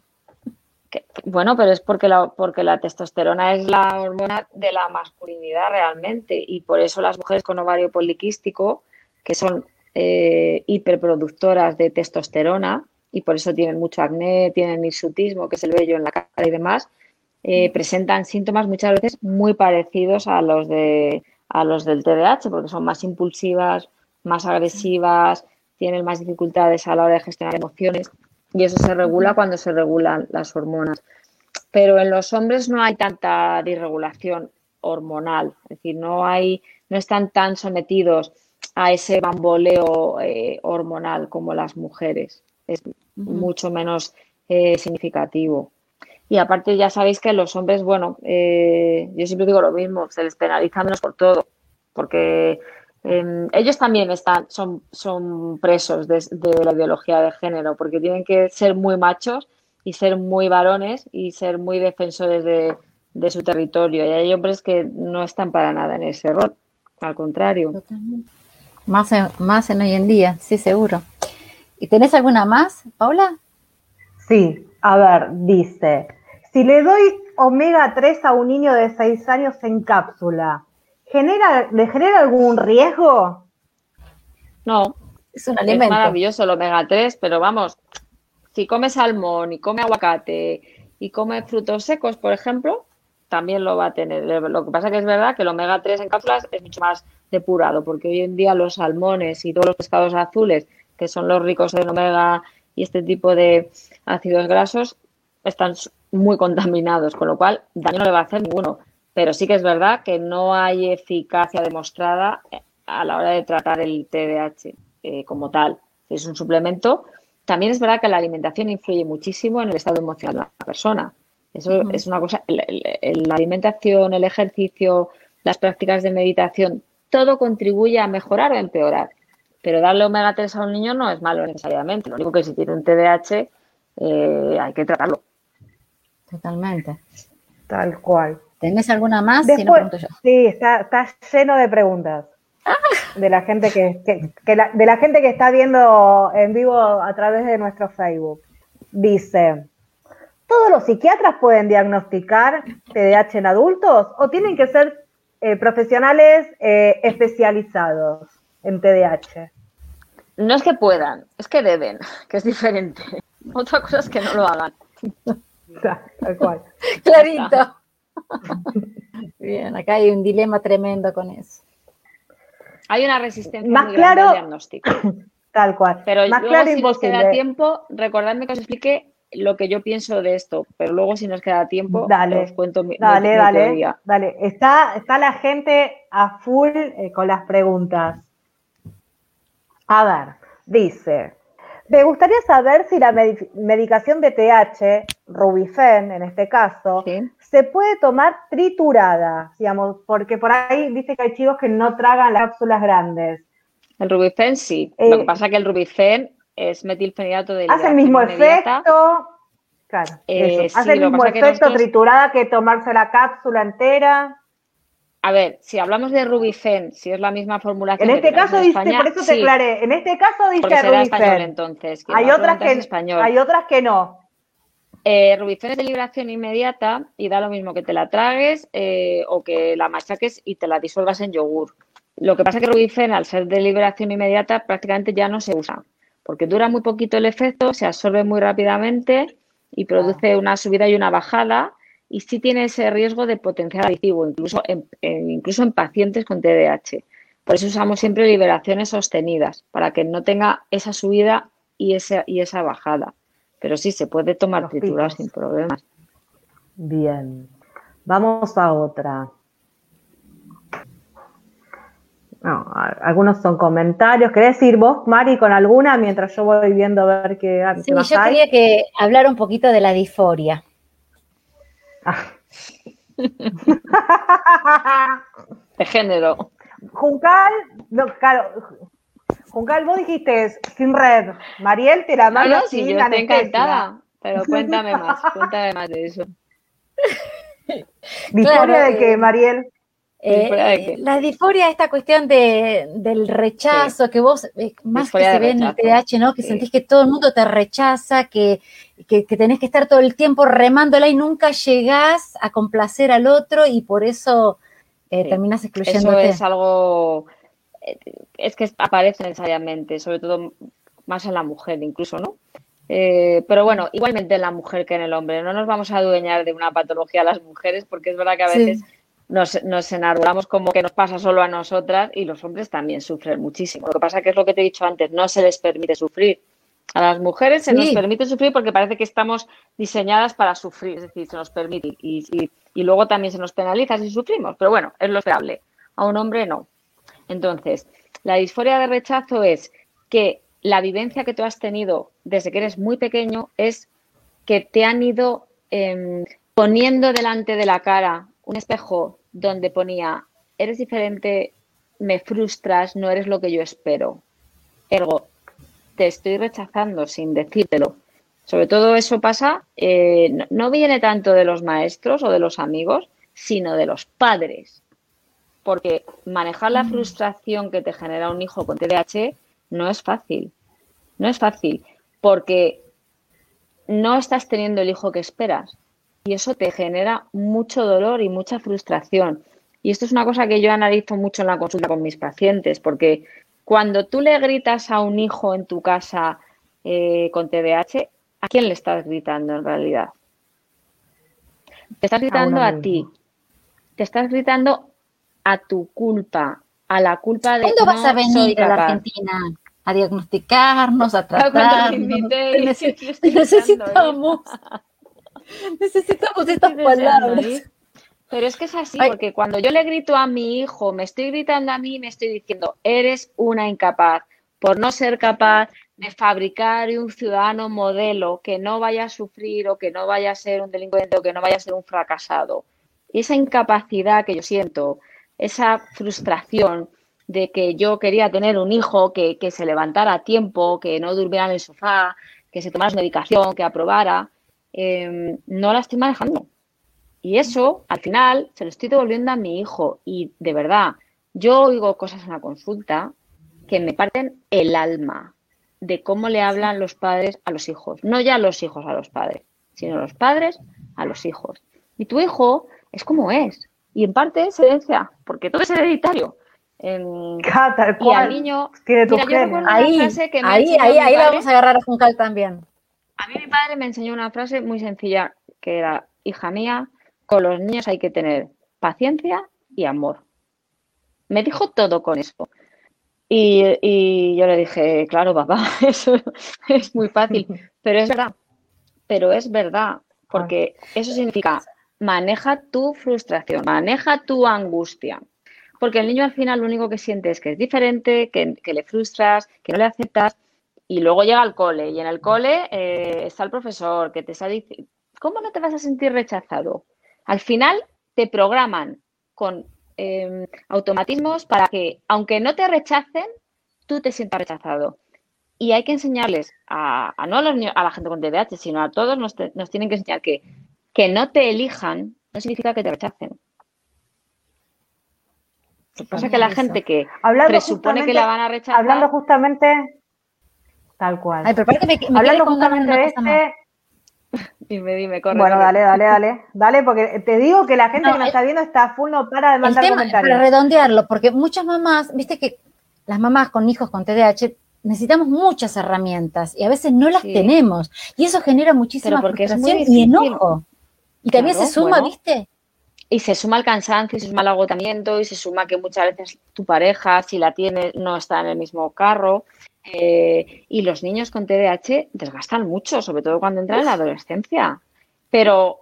bueno, pero es porque la testosterona es la hormona de la masculinidad realmente, y por eso las mujeres con ovario poliquístico, que son hiperproductoras de testosterona, y por eso tienen mucho acné, tienen hirsutismo, que es el vello en la cara y demás, presentan síntomas muchas veces muy parecidos a los del TDAH, porque son más impulsivas, más agresivas, tienen más dificultades a la hora de gestionar emociones, y eso se regula cuando se regulan las hormonas. Pero en los hombres no hay tanta disregulación hormonal, es decir, no están tan sometidos a ese bamboleo hormonal como las mujeres. Es mucho menos significativo. Y aparte ya sabéis que los hombres, bueno, yo siempre digo lo mismo, se les penaliza menos por todo, porque ellos también son presos de la ideología de género, porque tienen que ser muy machos y ser muy varones y ser muy defensores de su territorio. Y hay hombres que no están para nada en ese rol, al contrario. Totalmente. Más en hoy en día, sí, seguro. ¿Y tenés alguna más, Paula? Sí, a ver, dice, si le doy omega 3 a un niño de 6 años en cápsula, ¿le genera algún riesgo? No, es un alimento. Es maravilloso el omega 3, pero vamos, si come salmón y come aguacate y come frutos secos, por ejemplo, también lo va a tener. Lo que pasa que es verdad que el omega 3 en cápsulas es mucho más depurado, porque hoy en día los salmones y todos los pescados azules, que son los ricos en omega y este tipo de ácidos grasos, están muy contaminados, con lo cual daño no le va a hacer ninguno. Pero sí que es verdad que no hay eficacia demostrada a la hora de tratar el TDAH como tal. Es un suplemento. También es verdad que la alimentación influye muchísimo en el estado emocional de la persona. Eso es una cosa. La alimentación, el ejercicio, las prácticas de meditación, todo contribuye a mejorar o empeorar. Pero darle omega 3 a un niño no es malo necesariamente. Lo único que si tiene un TDAH hay que tratarlo. Totalmente. Tal cual. ¿Tenés alguna más? Después, si no, pregunto yo. Sí, está lleno de preguntas. De la gente de la gente que está viendo en vivo a través de nuestro Facebook. Dice, ¿todos los psiquiatras pueden diagnosticar TDAH en adultos o tienen que ser profesionales especializados en TDAH? No es que puedan, es que deben, que es diferente. Otra cosa es que no lo hagan. Tal cual. Clarito. Bien, acá hay un dilema tremendo con eso. Hay una resistencia más muy claro, grande al diagnóstico. Tal cual. Pero más luego, claro, si nos imposible. queda tiempo, recordadme que os explique lo que yo pienso de esto. Pero luego, si nos queda tiempo, os cuento mi teoría. Dale. Está la gente a full con las preguntas. A ver, dice, me gustaría saber si la medicación de TH, Rubifen en este caso, ¿Sí? se puede tomar triturada, digamos, porque por ahí dice que hay chicos que no tragan las cápsulas grandes. El Rubifen sí. Lo que pasa es que el Rubifen es metilfenidato de hace el mismo efecto, claro, hace el mismo efecto triturada que tomarse la cápsula entera. A ver, si hablamos de Rubifen, si es la misma formulación. En este caso dice, España, por eso te aclaré, en este caso dice Rubifen. Español, entonces. Hay otras que no. Rubifen es de liberación inmediata y da lo mismo que te la tragues o que la machaques y te la disuelvas en yogur. Lo que pasa es que Rubifen, al ser de liberación inmediata, prácticamente ya no se usa, porque dura muy poquito el efecto, se absorbe muy rápidamente y produce una subida y una bajada, y sí tiene ese riesgo de potencial adictivo, incluso en pacientes con TDAH. Por eso usamos siempre liberaciones sostenidas, para que no tenga esa subida y esa bajada. Pero sí, se puede tomar triturado sin problemas. Bien. Vamos a otra. No, algunos son comentarios. ¿Querés ir vos, Mari, con alguna mientras yo voy viendo a ver qué más hay? Sí, yo quería que hablar un poquito de la disforia. De género. Juncal, no, claro, Juncal, vos dijiste sin red. Mariel te la manda No, sí, sin yo estoy anestesia. encantada, pero cuéntame más de eso. ¿Disforia de qué, Mariel? ¿Disforia de qué? La disforia, esta cuestión del rechazo, que vos, más Disforia que se de ve en el rechazo, TDAH, ¿no? Que sí. sentís que todo el mundo te rechaza, que tenés que estar todo el tiempo remándola y nunca llegás a complacer al otro y por eso terminás Eso excluyéndote. es algo, es que aparece necesariamente, sobre todo más en la mujer incluso, ¿no? Pero bueno, igualmente en la mujer que en el hombre. No nos vamos a adueñar de una patología a las mujeres porque es verdad que a veces nos enarbolamos como que nos pasa solo a nosotras y los hombres también sufren muchísimo. Lo que pasa que es lo que te he dicho antes, no se les permite sufrir. A las mujeres se nos permite sufrir porque parece que estamos diseñadas para sufrir, es decir, se nos permite y luego también se nos penaliza si sufrimos, pero bueno, es lo esperable. A un hombre no. Entonces, la disforia de rechazo es que la vivencia que tú has tenido desde que eres muy pequeño es que te han ido poniendo delante de la cara un espejo donde ponía, eres diferente, me frustras, no eres lo que yo espero. Ergo, te estoy rechazando sin decírtelo. Sobre todo eso pasa, no viene tanto de los maestros o de los amigos, sino de los padres. Porque manejar la frustración que te genera un hijo con TDAH no es fácil. No es fácil porque no estás teniendo el hijo que esperas y eso te genera mucho dolor y mucha frustración. Y esto es una cosa que yo analizo mucho en la consulta con mis pacientes porque cuando tú le gritas a un hijo en tu casa con TDAH, ¿a quién le estás gritando en realidad? Te estás gritando a ti. Te estás gritando a tu culpa, a la culpa de ¿Cuándo vas a no soy venir a la capaz. Argentina a diagnosticarnos, a Cuando te tratarnos? invité, Necesitamos estas palabras. Pero es que es así, porque cuando yo le grito a mi hijo, me estoy gritando a mí, me estoy diciendo, eres una incapaz por no ser capaz de fabricar un ciudadano modelo que no vaya a sufrir o que no vaya a ser un delincuente o que no vaya a ser un fracasado. Y esa incapacidad que yo siento, esa frustración de que yo quería tener un hijo que se levantara a tiempo, que no durmiera en el sofá, que se tomara su medicación, que aprobara, no la estoy manejando. Y eso, al final, se lo estoy devolviendo a mi hijo. Y, de verdad, yo oigo cosas en la consulta que me parten el alma de cómo le hablan los padres a los hijos. No ya los hijos a los padres, sino los padres a los hijos. Y tu hijo es como es. Y en parte es herencia, porque todo es hereditario. Tal y al niño... Tiene tu mira, yo recuerdo una frase que me ha ahí enseñado mi padre. la vamos a agarrar a Juncal también. A mí mi padre me enseñó una frase muy sencilla, que era, hija mía, con los niños hay que tener paciencia y amor. Me dijo todo con eso. Y yo le dije, claro, papá, eso es muy fácil, pero es verdad. Pero es verdad, porque eso significa maneja tu frustración, maneja tu angustia. Porque el niño al final lo único que siente es que es diferente, que le frustras, que no le aceptas, y luego llega al cole, y en el cole está el profesor que te está diciendo, ¿cómo no te vas a sentir rechazado? Al final te programan con automatismos para que, aunque no te rechacen, tú te sientas rechazado. Y hay que enseñarles no a los niños, a la gente con TDAH, sino a todos nos tienen que enseñar que no te elijan no significa que te rechacen. Lo que pasa es que la gente que presupone que la van a rechazar... Hablando justamente... Tal cual. Ay, pero parece que me hablando justamente de este... Dime, corre. Bueno, corre. Dale, porque te digo que la gente que nos está viendo está full, no para de mandar comentarios. Para redondearlo, porque muchas mamás, viste que las mamás con hijos con TDAH necesitamos muchas herramientas y a veces no las tenemos. Y eso genera muchísima frustración y enojo. Y también se suma, ¿viste? Y se suma el cansancio, y se suma el agotamiento, y se suma que muchas veces tu pareja, si la tienes, no está en el mismo carro. Y los niños con TDAH desgastan mucho, sobre todo cuando entran en la adolescencia. Pero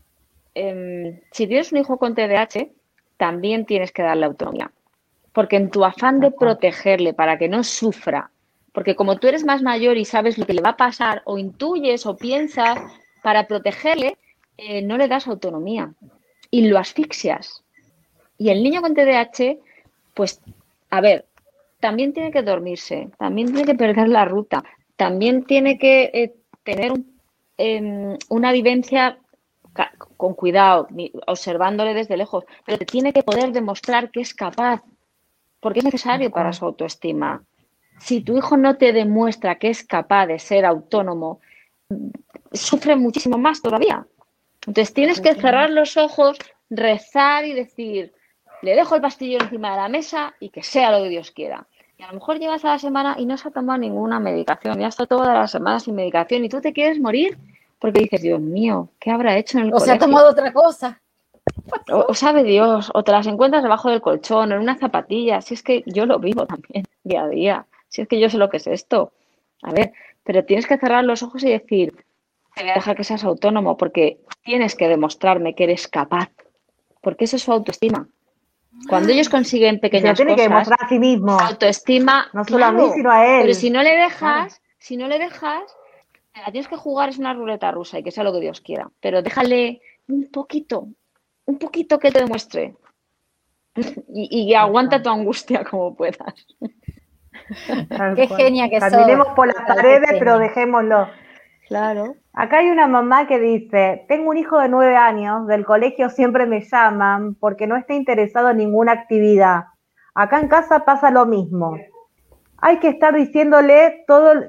si tienes un hijo con TDAH, también tienes que darle autonomía. Porque en tu afán de protegerle para que no sufra, porque como tú eres más mayor y sabes lo que le va a pasar, o intuyes o piensas, para protegerle, no le das autonomía y lo asfixias. Y el niño con TDAH, pues, a ver, también tiene que dormirse, también tiene que perder la ruta, también tiene que tener una vivencia con cuidado, observándole desde lejos, pero te tiene que poder demostrar que es capaz, porque es necesario para su autoestima. Si tu hijo no te demuestra que es capaz de ser autónomo, sufre muchísimo más todavía. Entonces tienes que cerrar los ojos, rezar y decir, le dejo el pastillero encima de la mesa y que sea lo que Dios quiera. Y a lo mejor llegas a la semana y no se ha tomado ninguna medicación, ya está toda la semana sin medicación y tú te quieres morir porque dices, Dios mío, ¿qué habrá hecho en el colegio? O se ha tomado otra cosa. O sabe Dios, o te las encuentras debajo del colchón, en una zapatilla. Si es que yo lo vivo también día a día. Si es que yo sé lo que es esto. A ver, pero tienes que cerrar los ojos y decir, te voy a dejar que seas autónomo porque tienes que demostrarme que eres capaz. Porque eso es su autoestima. Cuando ellos consiguen pequeñas tiene cosas, que demostrar a sí mismo. Autoestima, no solo a mí, sino a él. Pero si no le dejas, la tienes que jugar, es una ruleta rusa y que sea lo que Dios quiera. Pero déjale un poquito que te demuestre. Y aguanta tu angustia como puedas. Qué genia que sos. Caminemos por las paredes, pero dejémoslo. Claro. Acá hay una mamá que dice, tengo un hijo de 9 años, del colegio siempre me llaman porque no está interesado en ninguna actividad. Acá en casa pasa lo mismo. Hay que estar diciéndole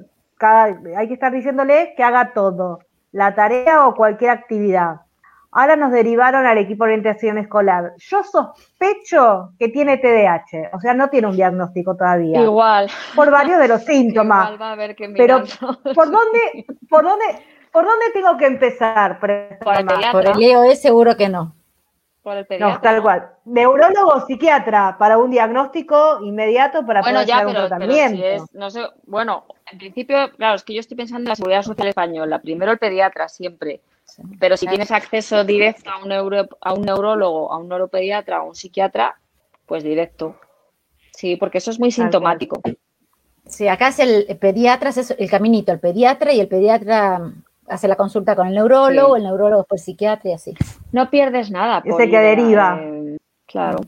que haga todo, la tarea o cualquier actividad. Ahora nos derivaron al equipo de orientación escolar. Yo sospecho que tiene TDAH, o sea, no tiene un diagnóstico todavía. Igual. Por varios de los síntomas. Igual va a haber que pero, mirarlo. ¿por dónde tengo que empezar? Por el pediatra. Por el EOE seguro que no. Por el pediatra. No, tal cual. Neurólogo o psiquiatra para un diagnóstico inmediato para poder hacer un tratamiento. Pero si es, no sé, bueno, en principio, claro, es que yo estoy pensando en la Seguridad Social Española. Primero el pediatra, siempre. Sí. Pero si tienes acceso directo a un neurólogo, a un neuropediatra o a un psiquiatra, pues directo. Sí, porque eso es muy sintomático. Sí, acá es el pediatra, es el caminito, el pediatra, y el pediatra hace la consulta con el neurólogo, sí. El neurólogo por el psiquiatra y así. No pierdes nada. Ese que deriva. Claro.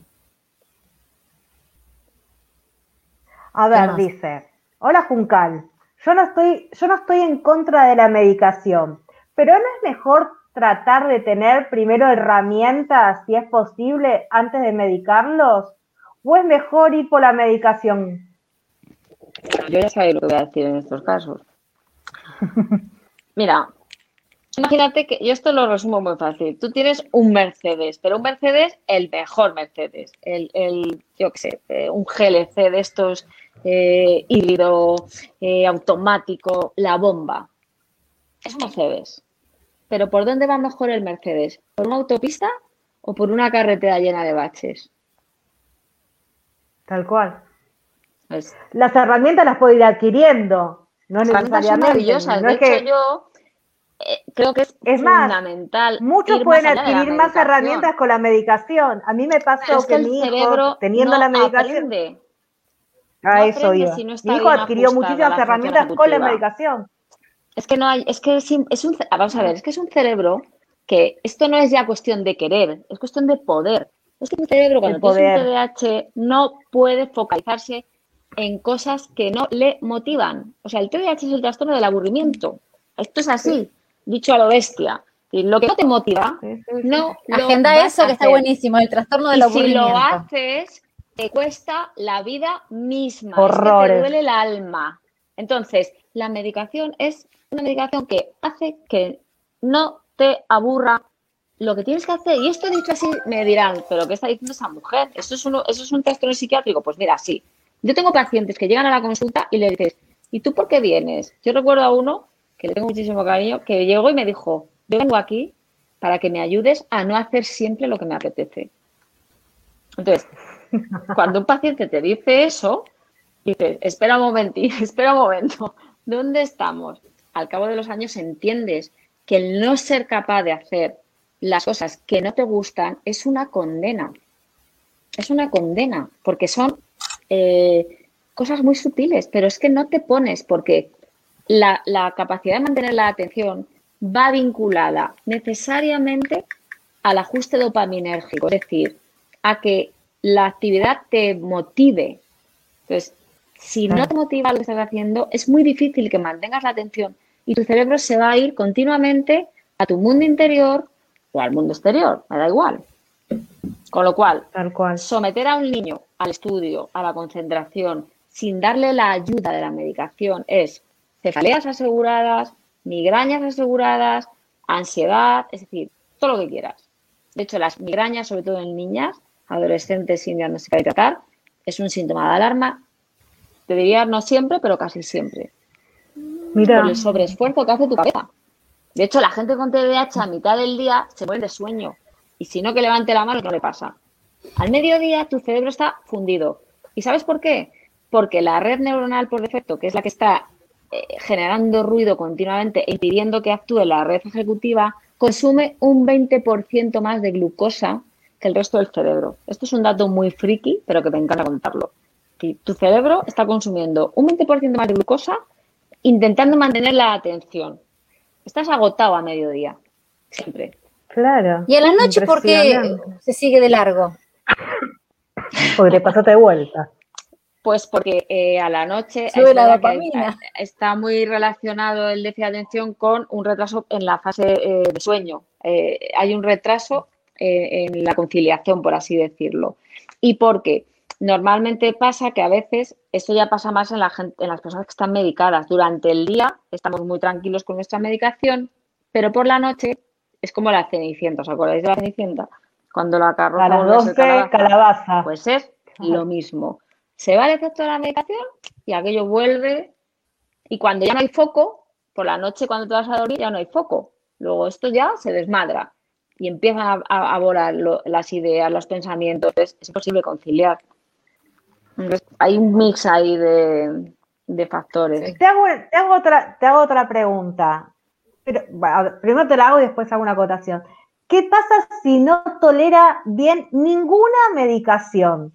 A ver, dice, hola Juncal, yo no estoy en contra de la medicación, pero ¿no es mejor tratar de tener primero herramientas, si es posible, antes de medicarlos? ¿O es mejor ir por la medicación? Yo ya sabía lo que voy a decir en estos casos. Mira, imagínate que yo esto lo resumo muy fácil. Tú tienes un Mercedes, pero un Mercedes, el mejor Mercedes, yo qué sé, un GLC de estos híbrido, automático, la bomba. Es un Mercedes. Pero ¿por dónde va mejor el Mercedes? ¿Por una autopista o por una carretera llena de baches? Tal cual. Las herramientas las puedo ir adquiriendo, no necesariamente. Son maravillosas. De hecho, yo creo que es fundamental. Muchos pueden adquirir más herramientas con la medicación. A mí me pasó que mi hijo, teniendo la medicación, eso iba. Mi hijo adquirió muchísimas herramientas con la medicación. Es que no hay, vamos a ver, es que es un cerebro que esto no es ya cuestión de querer, es cuestión de poder. Es que un cerebro cuando tiene un TDAH no puede focalizarse en cosas que no le motivan. O sea, el TDAH es el trastorno del aburrimiento. Esto es así, dicho a lo bestia. Y lo que no te motiva, no lo agenda vas eso a que hacer. está buenísimo, el trastorno del aburrimiento. Si lo haces, te cuesta la vida misma. Horrores. Es que te duele el alma. Entonces, la medicación es una medicación que hace que no te aburra lo que tienes que hacer. Y esto dicho así, me dirán, ¿pero qué está diciendo esa mujer? ¿Eso es un trastorno psiquiátrico? Pues mira, sí. Yo tengo pacientes que llegan a la consulta y le dices, ¿y tú por qué vienes? Yo recuerdo a uno, que le tengo muchísimo cariño, que llegó y me dijo, yo vengo aquí para que me ayudes a no hacer siempre lo que me apetece. Entonces, cuando un paciente te dice eso, dices, espera un momento, ¿dónde estamos? Al cabo de los años entiendes que el no ser capaz de hacer las cosas que no te gustan es una condena. Es una condena, porque son cosas muy sutiles, pero es que no te pones, porque la capacidad de mantener la atención va vinculada necesariamente al ajuste dopaminérgico, es decir, a que la actividad te motive. Entonces, Si no te motiva lo que estás haciendo, es muy difícil que mantengas la atención y tu cerebro se va a ir continuamente a tu mundo interior o al mundo exterior, me da igual. Con lo cual, Tal cual. someter a un niño al estudio, a la concentración, sin darle la ayuda de la medicación, es cefaleas aseguradas, migrañas aseguradas, ansiedad, es decir, todo lo que quieras. De hecho, las migrañas, sobre todo en niñas, adolescentes sin diagnosticar y tratar, es un síntoma de alarma. Te diría no siempre, pero casi siempre. Mira. Por el sobreesfuerzo que hace tu cabeza. De hecho, la gente con TDAH a mitad del día se muere de sueño. Y si no, que levante la mano, que no le pasa. Al mediodía tu cerebro está fundido. ¿Y sabes por qué? Porque la red neuronal por defecto, que es la que está generando ruido continuamente e impidiendo que actúe la red ejecutiva, consume un 20% más de glucosa que el resto del cerebro. Esto es un dato muy friki, pero que me encanta contarlo. Tu cerebro está consumiendo un 20% más de glucosa intentando mantener la atención. Estás agotado a mediodía, siempre. Claro. ¿Y a la noche por qué se sigue de largo? Porque te pasaste de vuelta. Pues porque a la noche sube la dopamina. Está muy relacionado el déficit de atención con un retraso en la fase de sueño. Hay un retraso en la conciliación, por así decirlo. Y porque normalmente pasa que a veces, esto ya pasa más en las personas que están medicadas. Durante el día estamos muy tranquilos con nuestra medicación, pero por la noche es como la Cenicienta. ¿Os acordáis de la Cenicienta? Cuando la carroza a las vuelve a ser 12, calabaza. Pues es lo mismo. Se va el efecto de la medicación y aquello vuelve. Y cuando ya no hay foco, por la noche cuando te vas a dormir ya no hay foco. Luego esto ya se desmadra y empiezan a volar las ideas, los pensamientos. Es imposible conciliar. Entonces, hay un mix ahí de factores. Sí. Te hago otra pregunta. Pero, bueno, primero te la hago y después hago una acotación. ¿Qué pasa si no tolera bien ninguna medicación?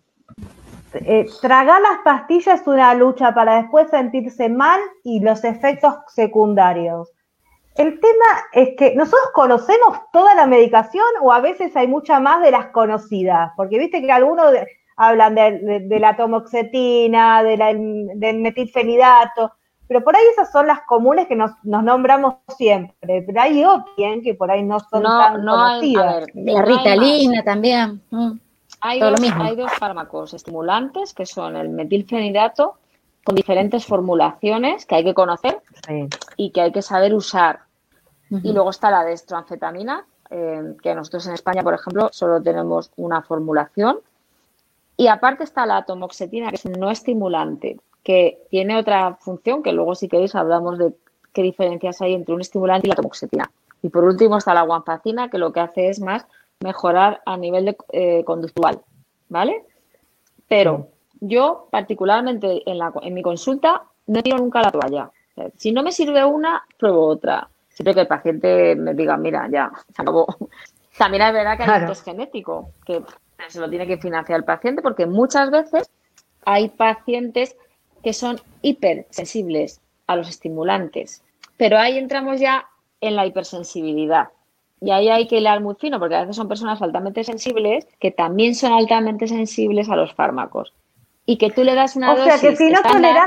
Tragar las pastillas es una lucha para después sentirse mal y los efectos secundarios. El tema es que nosotros conocemos toda la medicación o a veces hay mucha más de las conocidas, porque viste que algunos hablan de la tamoxetina, del metilfenidato, pero por ahí esas son las comunes que nos nombramos siempre, pero hay otras que por ahí no son tan conocidas. La Ritalina también. Hay dos fármacos estimulantes que son el metilfenidato con diferentes formulaciones que hay que conocer y que hay que saber usar. Y luego está la destroanfetamina, que nosotros en España, por ejemplo, solo tenemos una formulación. Y aparte está la atomoxetina, que es un no estimulante, que tiene otra función, que luego si queréis hablamos de qué diferencias hay entre un estimulante y la atomoxetina. Y por último está la guanfacina, que lo que hace es más mejorar a nivel conductual, ¿vale? Pero yo particularmente en mi consulta no tiro nunca la toalla. O sea, si no me sirve una, pruebo otra. Siempre que el paciente me diga, mira, ya, se acabó. También es verdad que hay un test genético, que se lo tiene que financiar el paciente, porque muchas veces hay pacientes que son hipersensibles a los estimulantes. Pero ahí entramos ya en la hipersensibilidad. Y ahí hay que hilar muy fino, porque a veces son personas altamente sensibles que también son altamente sensibles a los fármacos. Y que tú le das una dosis. O sea, que si no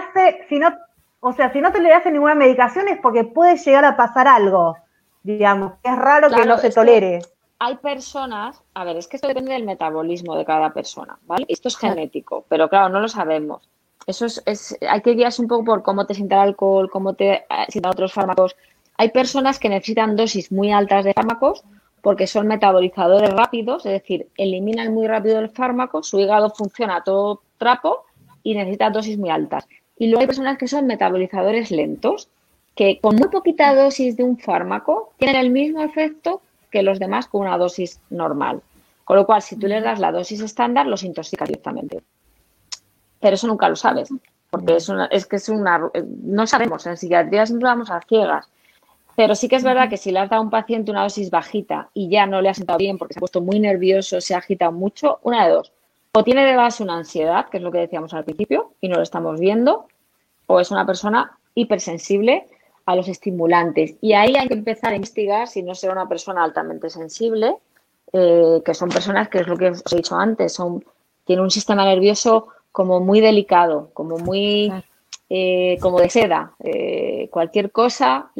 toleraste ninguna medicación es porque puede llegar a pasar algo, digamos. Es raro claro, que no se tolere. Hay personas, a ver, es que esto depende del metabolismo de cada persona, ¿vale? Esto es genético, pero claro, no lo sabemos. Eso hay que guiarse un poco por cómo te sienta el alcohol, cómo te sientan otros fármacos. Hay personas que necesitan dosis muy altas de fármacos porque son metabolizadores rápidos, es decir, eliminan muy rápido el fármaco, su hígado funciona a todo trapo y necesita dosis muy altas. Y luego hay personas que son metabolizadores lentos, que con muy poquita dosis de un fármaco tienen el mismo efecto que los demás con una dosis normal. Con lo cual, si tú les das la dosis estándar, los intoxicas directamente. Pero eso nunca lo sabes, porque no sabemos, en psiquiatría siempre vamos a ciegas. Pero sí que es verdad que si le has dado a un paciente una dosis bajita y ya no le ha sentado bien porque se ha puesto muy nervioso, se ha agitado mucho, una de dos. O tiene de base una ansiedad, que es lo que decíamos al principio, y no lo estamos viendo, o es una persona hipersensible a los estimulantes. Y ahí hay que empezar a investigar si no será una persona altamente sensible, que son personas que es lo que os he dicho antes, tienen un sistema nervioso como muy delicado, como muy como de seda. Cualquier cosa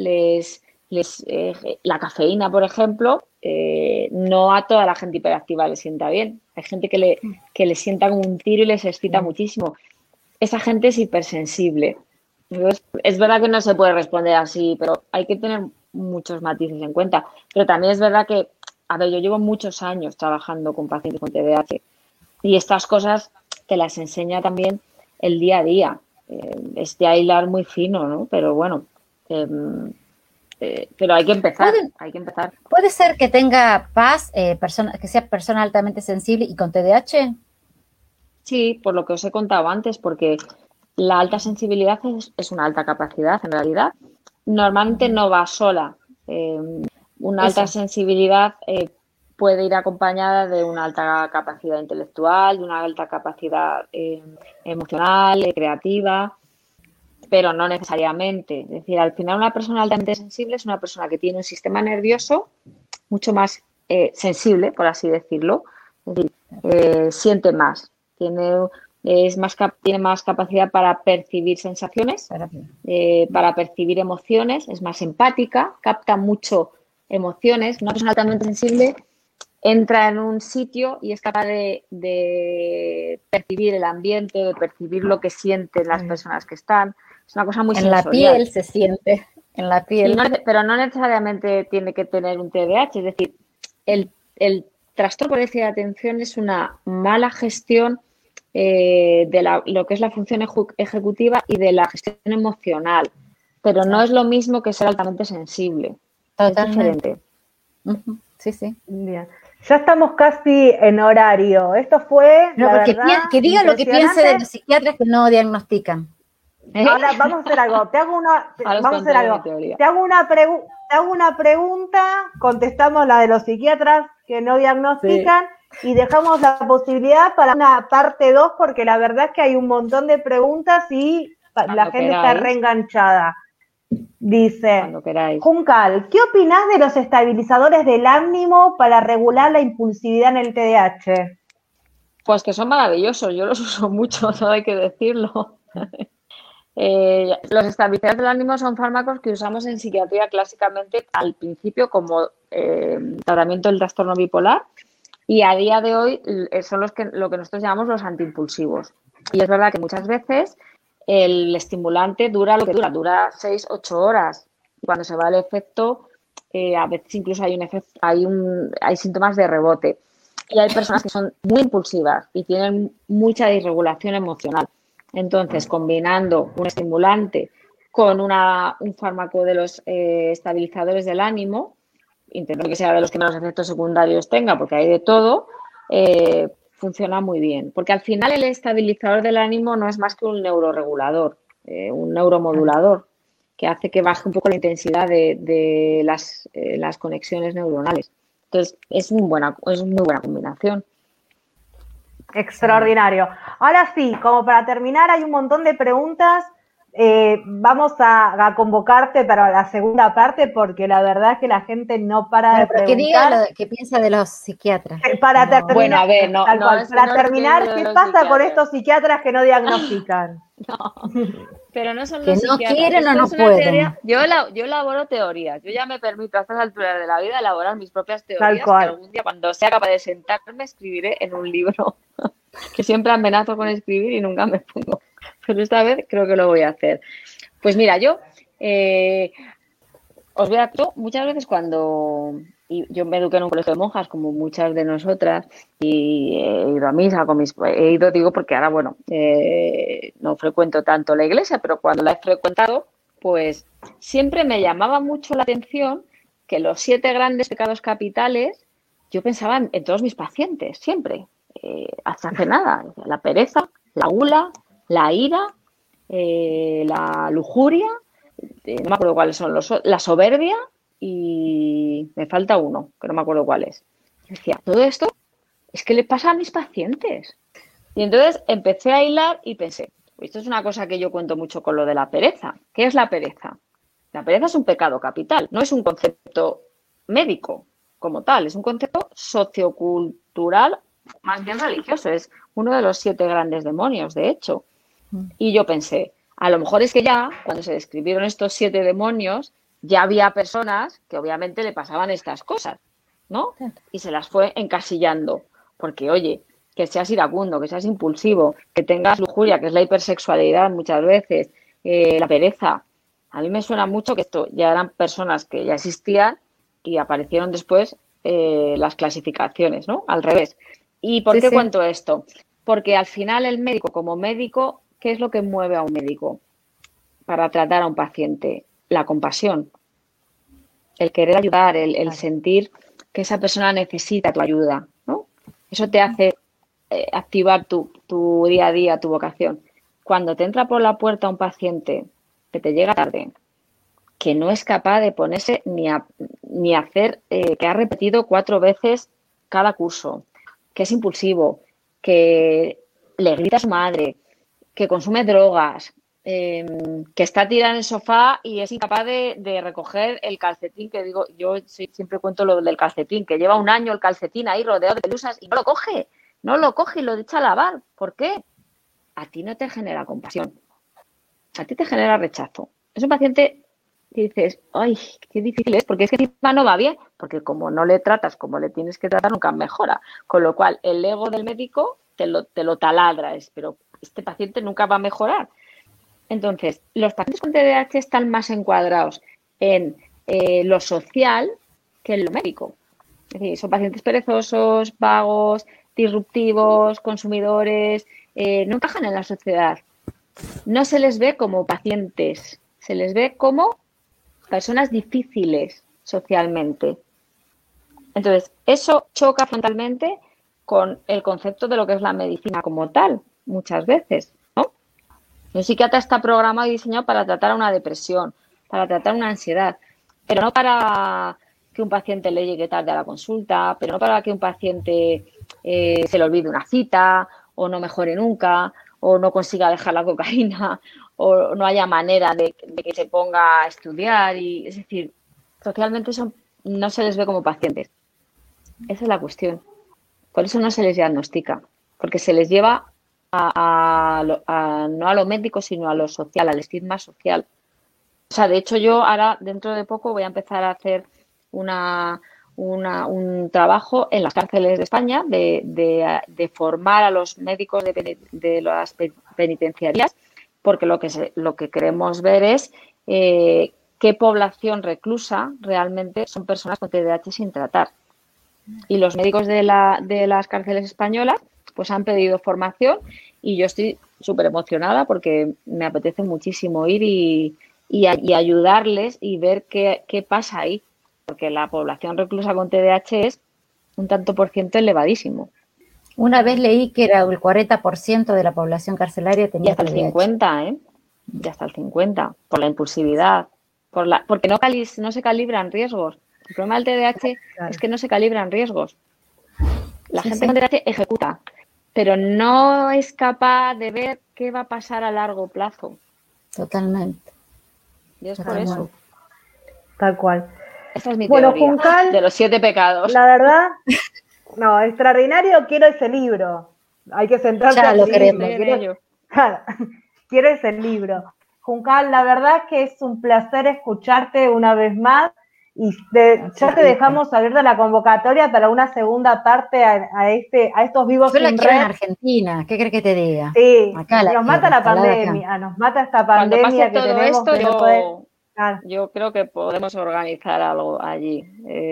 la cafeína, por ejemplo, no a toda la gente hiperactiva le sienta bien. Hay gente que le sienta como un tiro y les excita muchísimo. Esa gente es hipersensible. Entonces, es verdad que no se puede responder así, pero hay que tener muchos matices en cuenta. Pero también es verdad que, a ver, yo llevo muchos años trabajando con pacientes con TDAH y estas cosas te las enseña también el día a día. Es de hilar muy fino, ¿no? Pero bueno, pero hay que empezar, ¿Puede ser que tenga paz, que sea persona altamente sensible y con TDAH? Sí, por lo que os he contado antes, porque la alta sensibilidad es una alta capacidad, en realidad. Normalmente no va sola. Una alta sensibilidad puede ir acompañada de una alta capacidad intelectual, de una alta capacidad emocional, creativa, pero no necesariamente. Es decir, al final una persona altamente sensible es una persona que tiene un sistema nervioso mucho más sensible, por así decirlo. Es decir, siente más, tiene más capacidad para percibir sensaciones, para percibir emociones, es más empática, capta mucho emociones. Una persona altamente sensible entra en un sitio y es capaz de percibir el ambiente, de percibir lo que sienten las personas que están. Es una cosa muy sensorial. En la piel se siente, en la piel. Pero no necesariamente tiene que tener un TDAH. Es decir, el trastorno por déficit de atención es una mala gestión de lo que es la función ejecutiva y de la gestión emocional. Pero no es lo mismo que ser altamente sensible. Totalmente. Es diferente. Sí, sí. Bien. Ya estamos casi en horario. Esto fue, no, la porque verdad, que diga lo que piense de los psiquiatras que no diagnostican. Ahora vamos a hacer algo. Te hago una pregunta, contestamos la de los psiquiatras que no diagnostican y dejamos la posibilidad para una parte 2 porque la verdad es que hay un montón de preguntas y la gente está reenganchada. Dice, Juncal, ¿qué opinás de los estabilizadores del ánimo para regular la impulsividad en el TDAH? Pues que son maravillosos, yo los uso mucho, todo hay que decirlo. Los estabilizadores del ánimo son fármacos que usamos en psiquiatría clásicamente al principio como tratamiento del trastorno bipolar y a día de hoy son lo que nosotros llamamos los antiimpulsivos. Y es verdad que muchas veces el estimulante dura lo que dura 6-8 horas. Y cuando se va el efecto, a veces incluso hay síntomas de rebote. Y hay personas que son muy impulsivas y tienen mucha disregulación emocional. Entonces, combinando un estimulante con un fármaco de los estabilizadores del ánimo, intentando que sea de los que menos efectos secundarios tenga, porque hay de todo, funciona muy bien. Porque al final el estabilizador del ánimo no es más que un neuroregulador, un neuromodulador, que hace que baje un poco la intensidad de las conexiones neuronales. Entonces, es muy buena combinación. Extraordinario. Ahora sí, como para terminar, hay un montón de preguntas. Vamos a convocarte para la segunda parte porque la verdad es que la gente no para de preguntar. Que diga lo que piensa de los psiquiatras. Para terminar, bueno, a ver, para terminar, ¿qué pasa con estos psiquiatras que no diagnostican? No, pero no son que los no psiquiatras. quieren o no pueden. Yo elaboro teorías. Yo ya me permito a estas alturas de la vida elaborar mis propias teorías que algún día cuando sea capaz de sentarme escribiré en un libro. Que siempre amenazo con escribir y nunca me pongo. Pero esta vez creo que lo voy a hacer. Pues mira, yo os veo muchas veces yo me eduqué en un colegio de monjas como muchas de nosotras y he ido a misa digo porque ahora no frecuento tanto la iglesia, pero cuando la he frecuentado pues siempre me llamaba mucho la atención que los 7 grandes pecados capitales yo pensaba en todos mis pacientes, siempre, hasta hace nada, la pereza, la gula, la ira, la lujuria, no me acuerdo cuáles son, la soberbia y me falta uno, que no me acuerdo cuál es. Decía, todo esto es que le pasa a mis pacientes. Y entonces empecé a hilar y pensé, esto es una cosa que yo cuento mucho con lo de la pereza. ¿Qué es la pereza? La pereza es un pecado capital, no es un concepto médico como tal, es un concepto sociocultural, más bien religioso, es uno de los 7 grandes demonios, de hecho. Y yo pensé, a lo mejor es que ya, cuando se describieron estos 7 demonios, ya había personas que obviamente le pasaban estas cosas, ¿no? Y se las fue encasillando. Porque, oye, que seas iracundo, que seas impulsivo, que tengas lujuria, que es la hipersexualidad muchas veces, la pereza. A mí me suena mucho que esto ya eran personas que ya existían y aparecieron después las clasificaciones, ¿no? Al revés. ¿Y por qué cuento esto? Porque al final el médico, como médico, ¿qué es lo que mueve a un médico para tratar a un paciente? La compasión, el querer ayudar, el sentir que esa persona necesita tu ayuda, ¿no? Eso te hace activar tu día a día, tu vocación. Cuando te entra por la puerta un paciente que te llega tarde, que no es capaz de ponerse ni hacer, que ha repetido 4 veces cada curso, que es impulsivo, que le grita a su madre, que consume drogas, que está tirada en el sofá y es incapaz de recoger el calcetín, que digo, yo siempre cuento lo del calcetín, que lleva 1 año el calcetín ahí rodeado de pelusas y no lo coge y lo echa a lavar. ¿Por qué? A ti no te genera compasión, a ti te genera rechazo. Es un paciente que dices, ay, qué difícil es, porque es que encima no va bien, porque como no le tratas como le tienes que tratar, nunca mejora. Con lo cual, el ego del médico te lo taladra, pero este paciente nunca va a mejorar. Entonces, los pacientes con TDAH están más encuadrados en lo social que en lo médico. Es decir, son pacientes perezosos, vagos, disruptivos, consumidores, no encajan en la sociedad. No se les ve como pacientes, se les ve como personas difíciles socialmente. Entonces, eso choca frontalmente con el concepto de lo que es la medicina como tal, muchas veces, ¿no? Un psiquiatra está programado y diseñado para tratar una depresión, para tratar una ansiedad, pero no para que un paciente le llegue tarde a la consulta, pero no para que un paciente se le olvide una cita, o no mejore nunca, o no consiga dejar la cocaína, o no haya manera de que se ponga a estudiar. Es decir, socialmente no se les ve como pacientes. Esa es la cuestión. Por eso no se les diagnostica, porque se les lleva no a lo médico, sino a lo social, al estigma social. O sea, de hecho, yo ahora, dentro de poco, voy a empezar a hacer un trabajo en las cárceles de España de formar a los médicos de las penitenciarias, porque lo que queremos ver es qué población reclusa realmente son personas con TDAH sin tratar. Y los médicos de las cárceles españolas pues han pedido formación y yo estoy súper emocionada porque me apetece muchísimo ir y ayudarles y ver qué pasa ahí, porque la población reclusa con TDAH es un tanto por ciento elevadísimo. Una vez leí que era el 40% de la población carcelaria tenía y hasta el 50, y hasta el 50, por la impulsividad, porque no se calibran riesgos. El problema del TDAH es que no se calibran riesgos. La gente con TDAH ejecuta, pero no es capaz de ver qué va a pasar a largo plazo. Totalmente. Y es por eso. Tal cual. Esta es mi teoría Juncal, de los 7 pecados. La verdad, no, extraordinario, quiero ese libro. Hay que sentarse a leerlo. Quiero ese libro. Juncal, la verdad que es un placer escucharte una vez más y ya te dejamos abierta la convocatoria para una segunda parte a estos vivos sin red. en Argentina, ¿qué crees que te diga? Sí, nos mata la pandemia, nos mata esta pandemia que tenemos. Esto, yo creo que podemos organizar algo allí.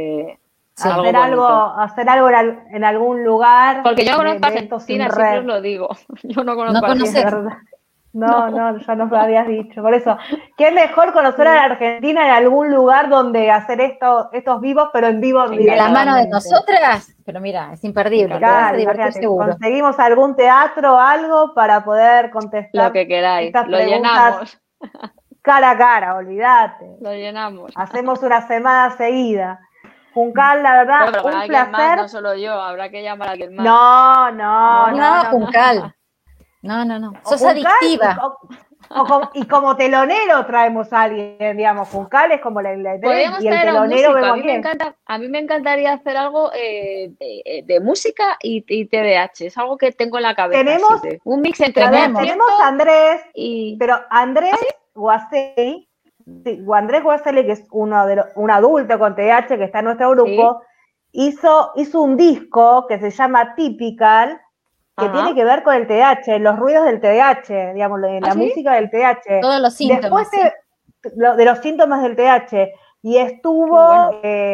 Hacer algo en algún lugar. Porque yo no conozco Argentina, siempre os lo digo. Yo no conozco Argentina. No, ya nos lo habías dicho. Por eso, qué mejor conocer a la Argentina en algún lugar donde hacer estos vivos, pero en vivo. De la mano de nosotras, pero mira, es imperdible. Claro, conseguimos algún teatro o algo para poder contestar. Lo que queráis, lo llenamos. Cara a cara, olvídate. Lo llenamos. Hacemos una semana seguida. Juncal, la verdad, pero un placer. Más, no solo yo, habrá que llamar a alguien más. No, Juncal. No. Sos Juncal, adictiva. Y como telonero traemos a alguien, digamos, Juncal es como Podemos y el traer a un telonero músico. vemos A mí me encantaría hacer algo de música y TDAH. Es algo que tengo en la cabeza. Tenemos, siempre. Un mix entre tenemos a Andrés, y... pero Andrés Guaselli, Andrés Guaselli, que es un adulto con TDAH que está en nuestro grupo, hizo un disco que se llama Typical, que tiene que ver con el TDAH, los ruidos del TDAH, digamos, la música del TDAH. Todos los síntomas. Después de los síntomas del TDAH. Y estuvo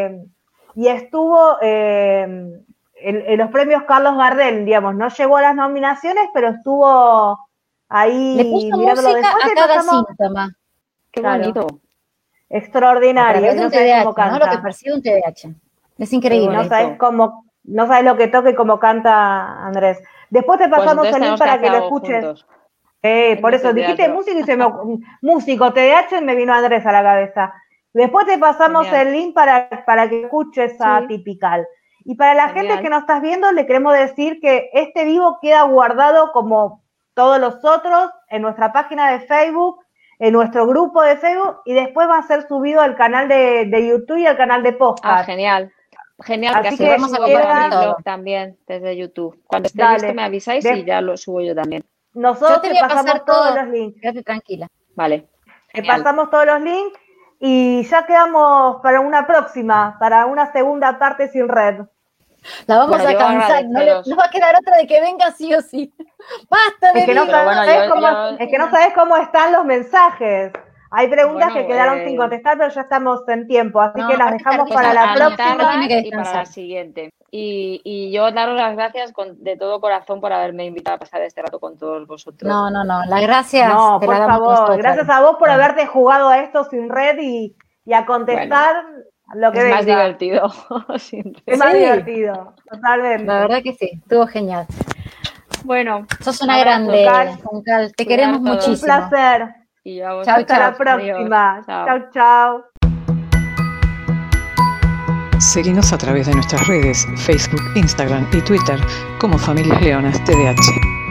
en los premios Carlos Gardel, digamos, no llegó a las nominaciones, pero estuvo ahí. Le puso música a cada síntoma. Qué bonito. Extraordinario. A través de un TDAH, ¿no? Lo que percibe un TDAH. Es increíble. No sabes lo que toca y cómo canta Andrés. Después te pasamos el link para que lo escuches. Por eso dijiste música y músico, TDAH, y me vino Andrés a la cabeza. Después te pasamos el link para que escuches a Typical. Y para la gente que nos estás viendo, le queremos decir que este vivo queda guardado como todos los otros en nuestra página de Facebook, en nuestro grupo de Facebook, y después va a ser subido al canal de YouTube y al canal de podcast. Genial. Genial, así porque que vamos a compartir mi blog también desde YouTube. Cuando esté listo me avisáis y ya lo subo yo también. Nosotros te pasamos todos los links. Quédate tranquila. Vale. Te pasamos todos los links y ya quedamos para una próxima, para una segunda parte sin red. La vamos a cansar, no va a quedar otra de que venga sí o sí. Basta de es que no sabes cómo están los mensajes. Hay preguntas que quedaron sin contestar, pero ya estamos en tiempo, así que las dejamos para la próxima y para la siguiente. Y yo daros las gracias de todo corazón por haberme invitado a pasar este rato con todos vosotros. No, las gracias. No, por favor, gracias a vos por haberte jugado a esto sin red y a contestar lo que venga. Es más divertido. Es más divertido, totalmente. La verdad que sí, estuvo genial. Bueno. Sos una grande, Juncal. Te queremos muchísimo. Un placer. Y ya vos. Hasta la próxima. Chau. Seguinos a través de nuestras redes, Facebook, Instagram y Twitter como Familias Leonas TDH.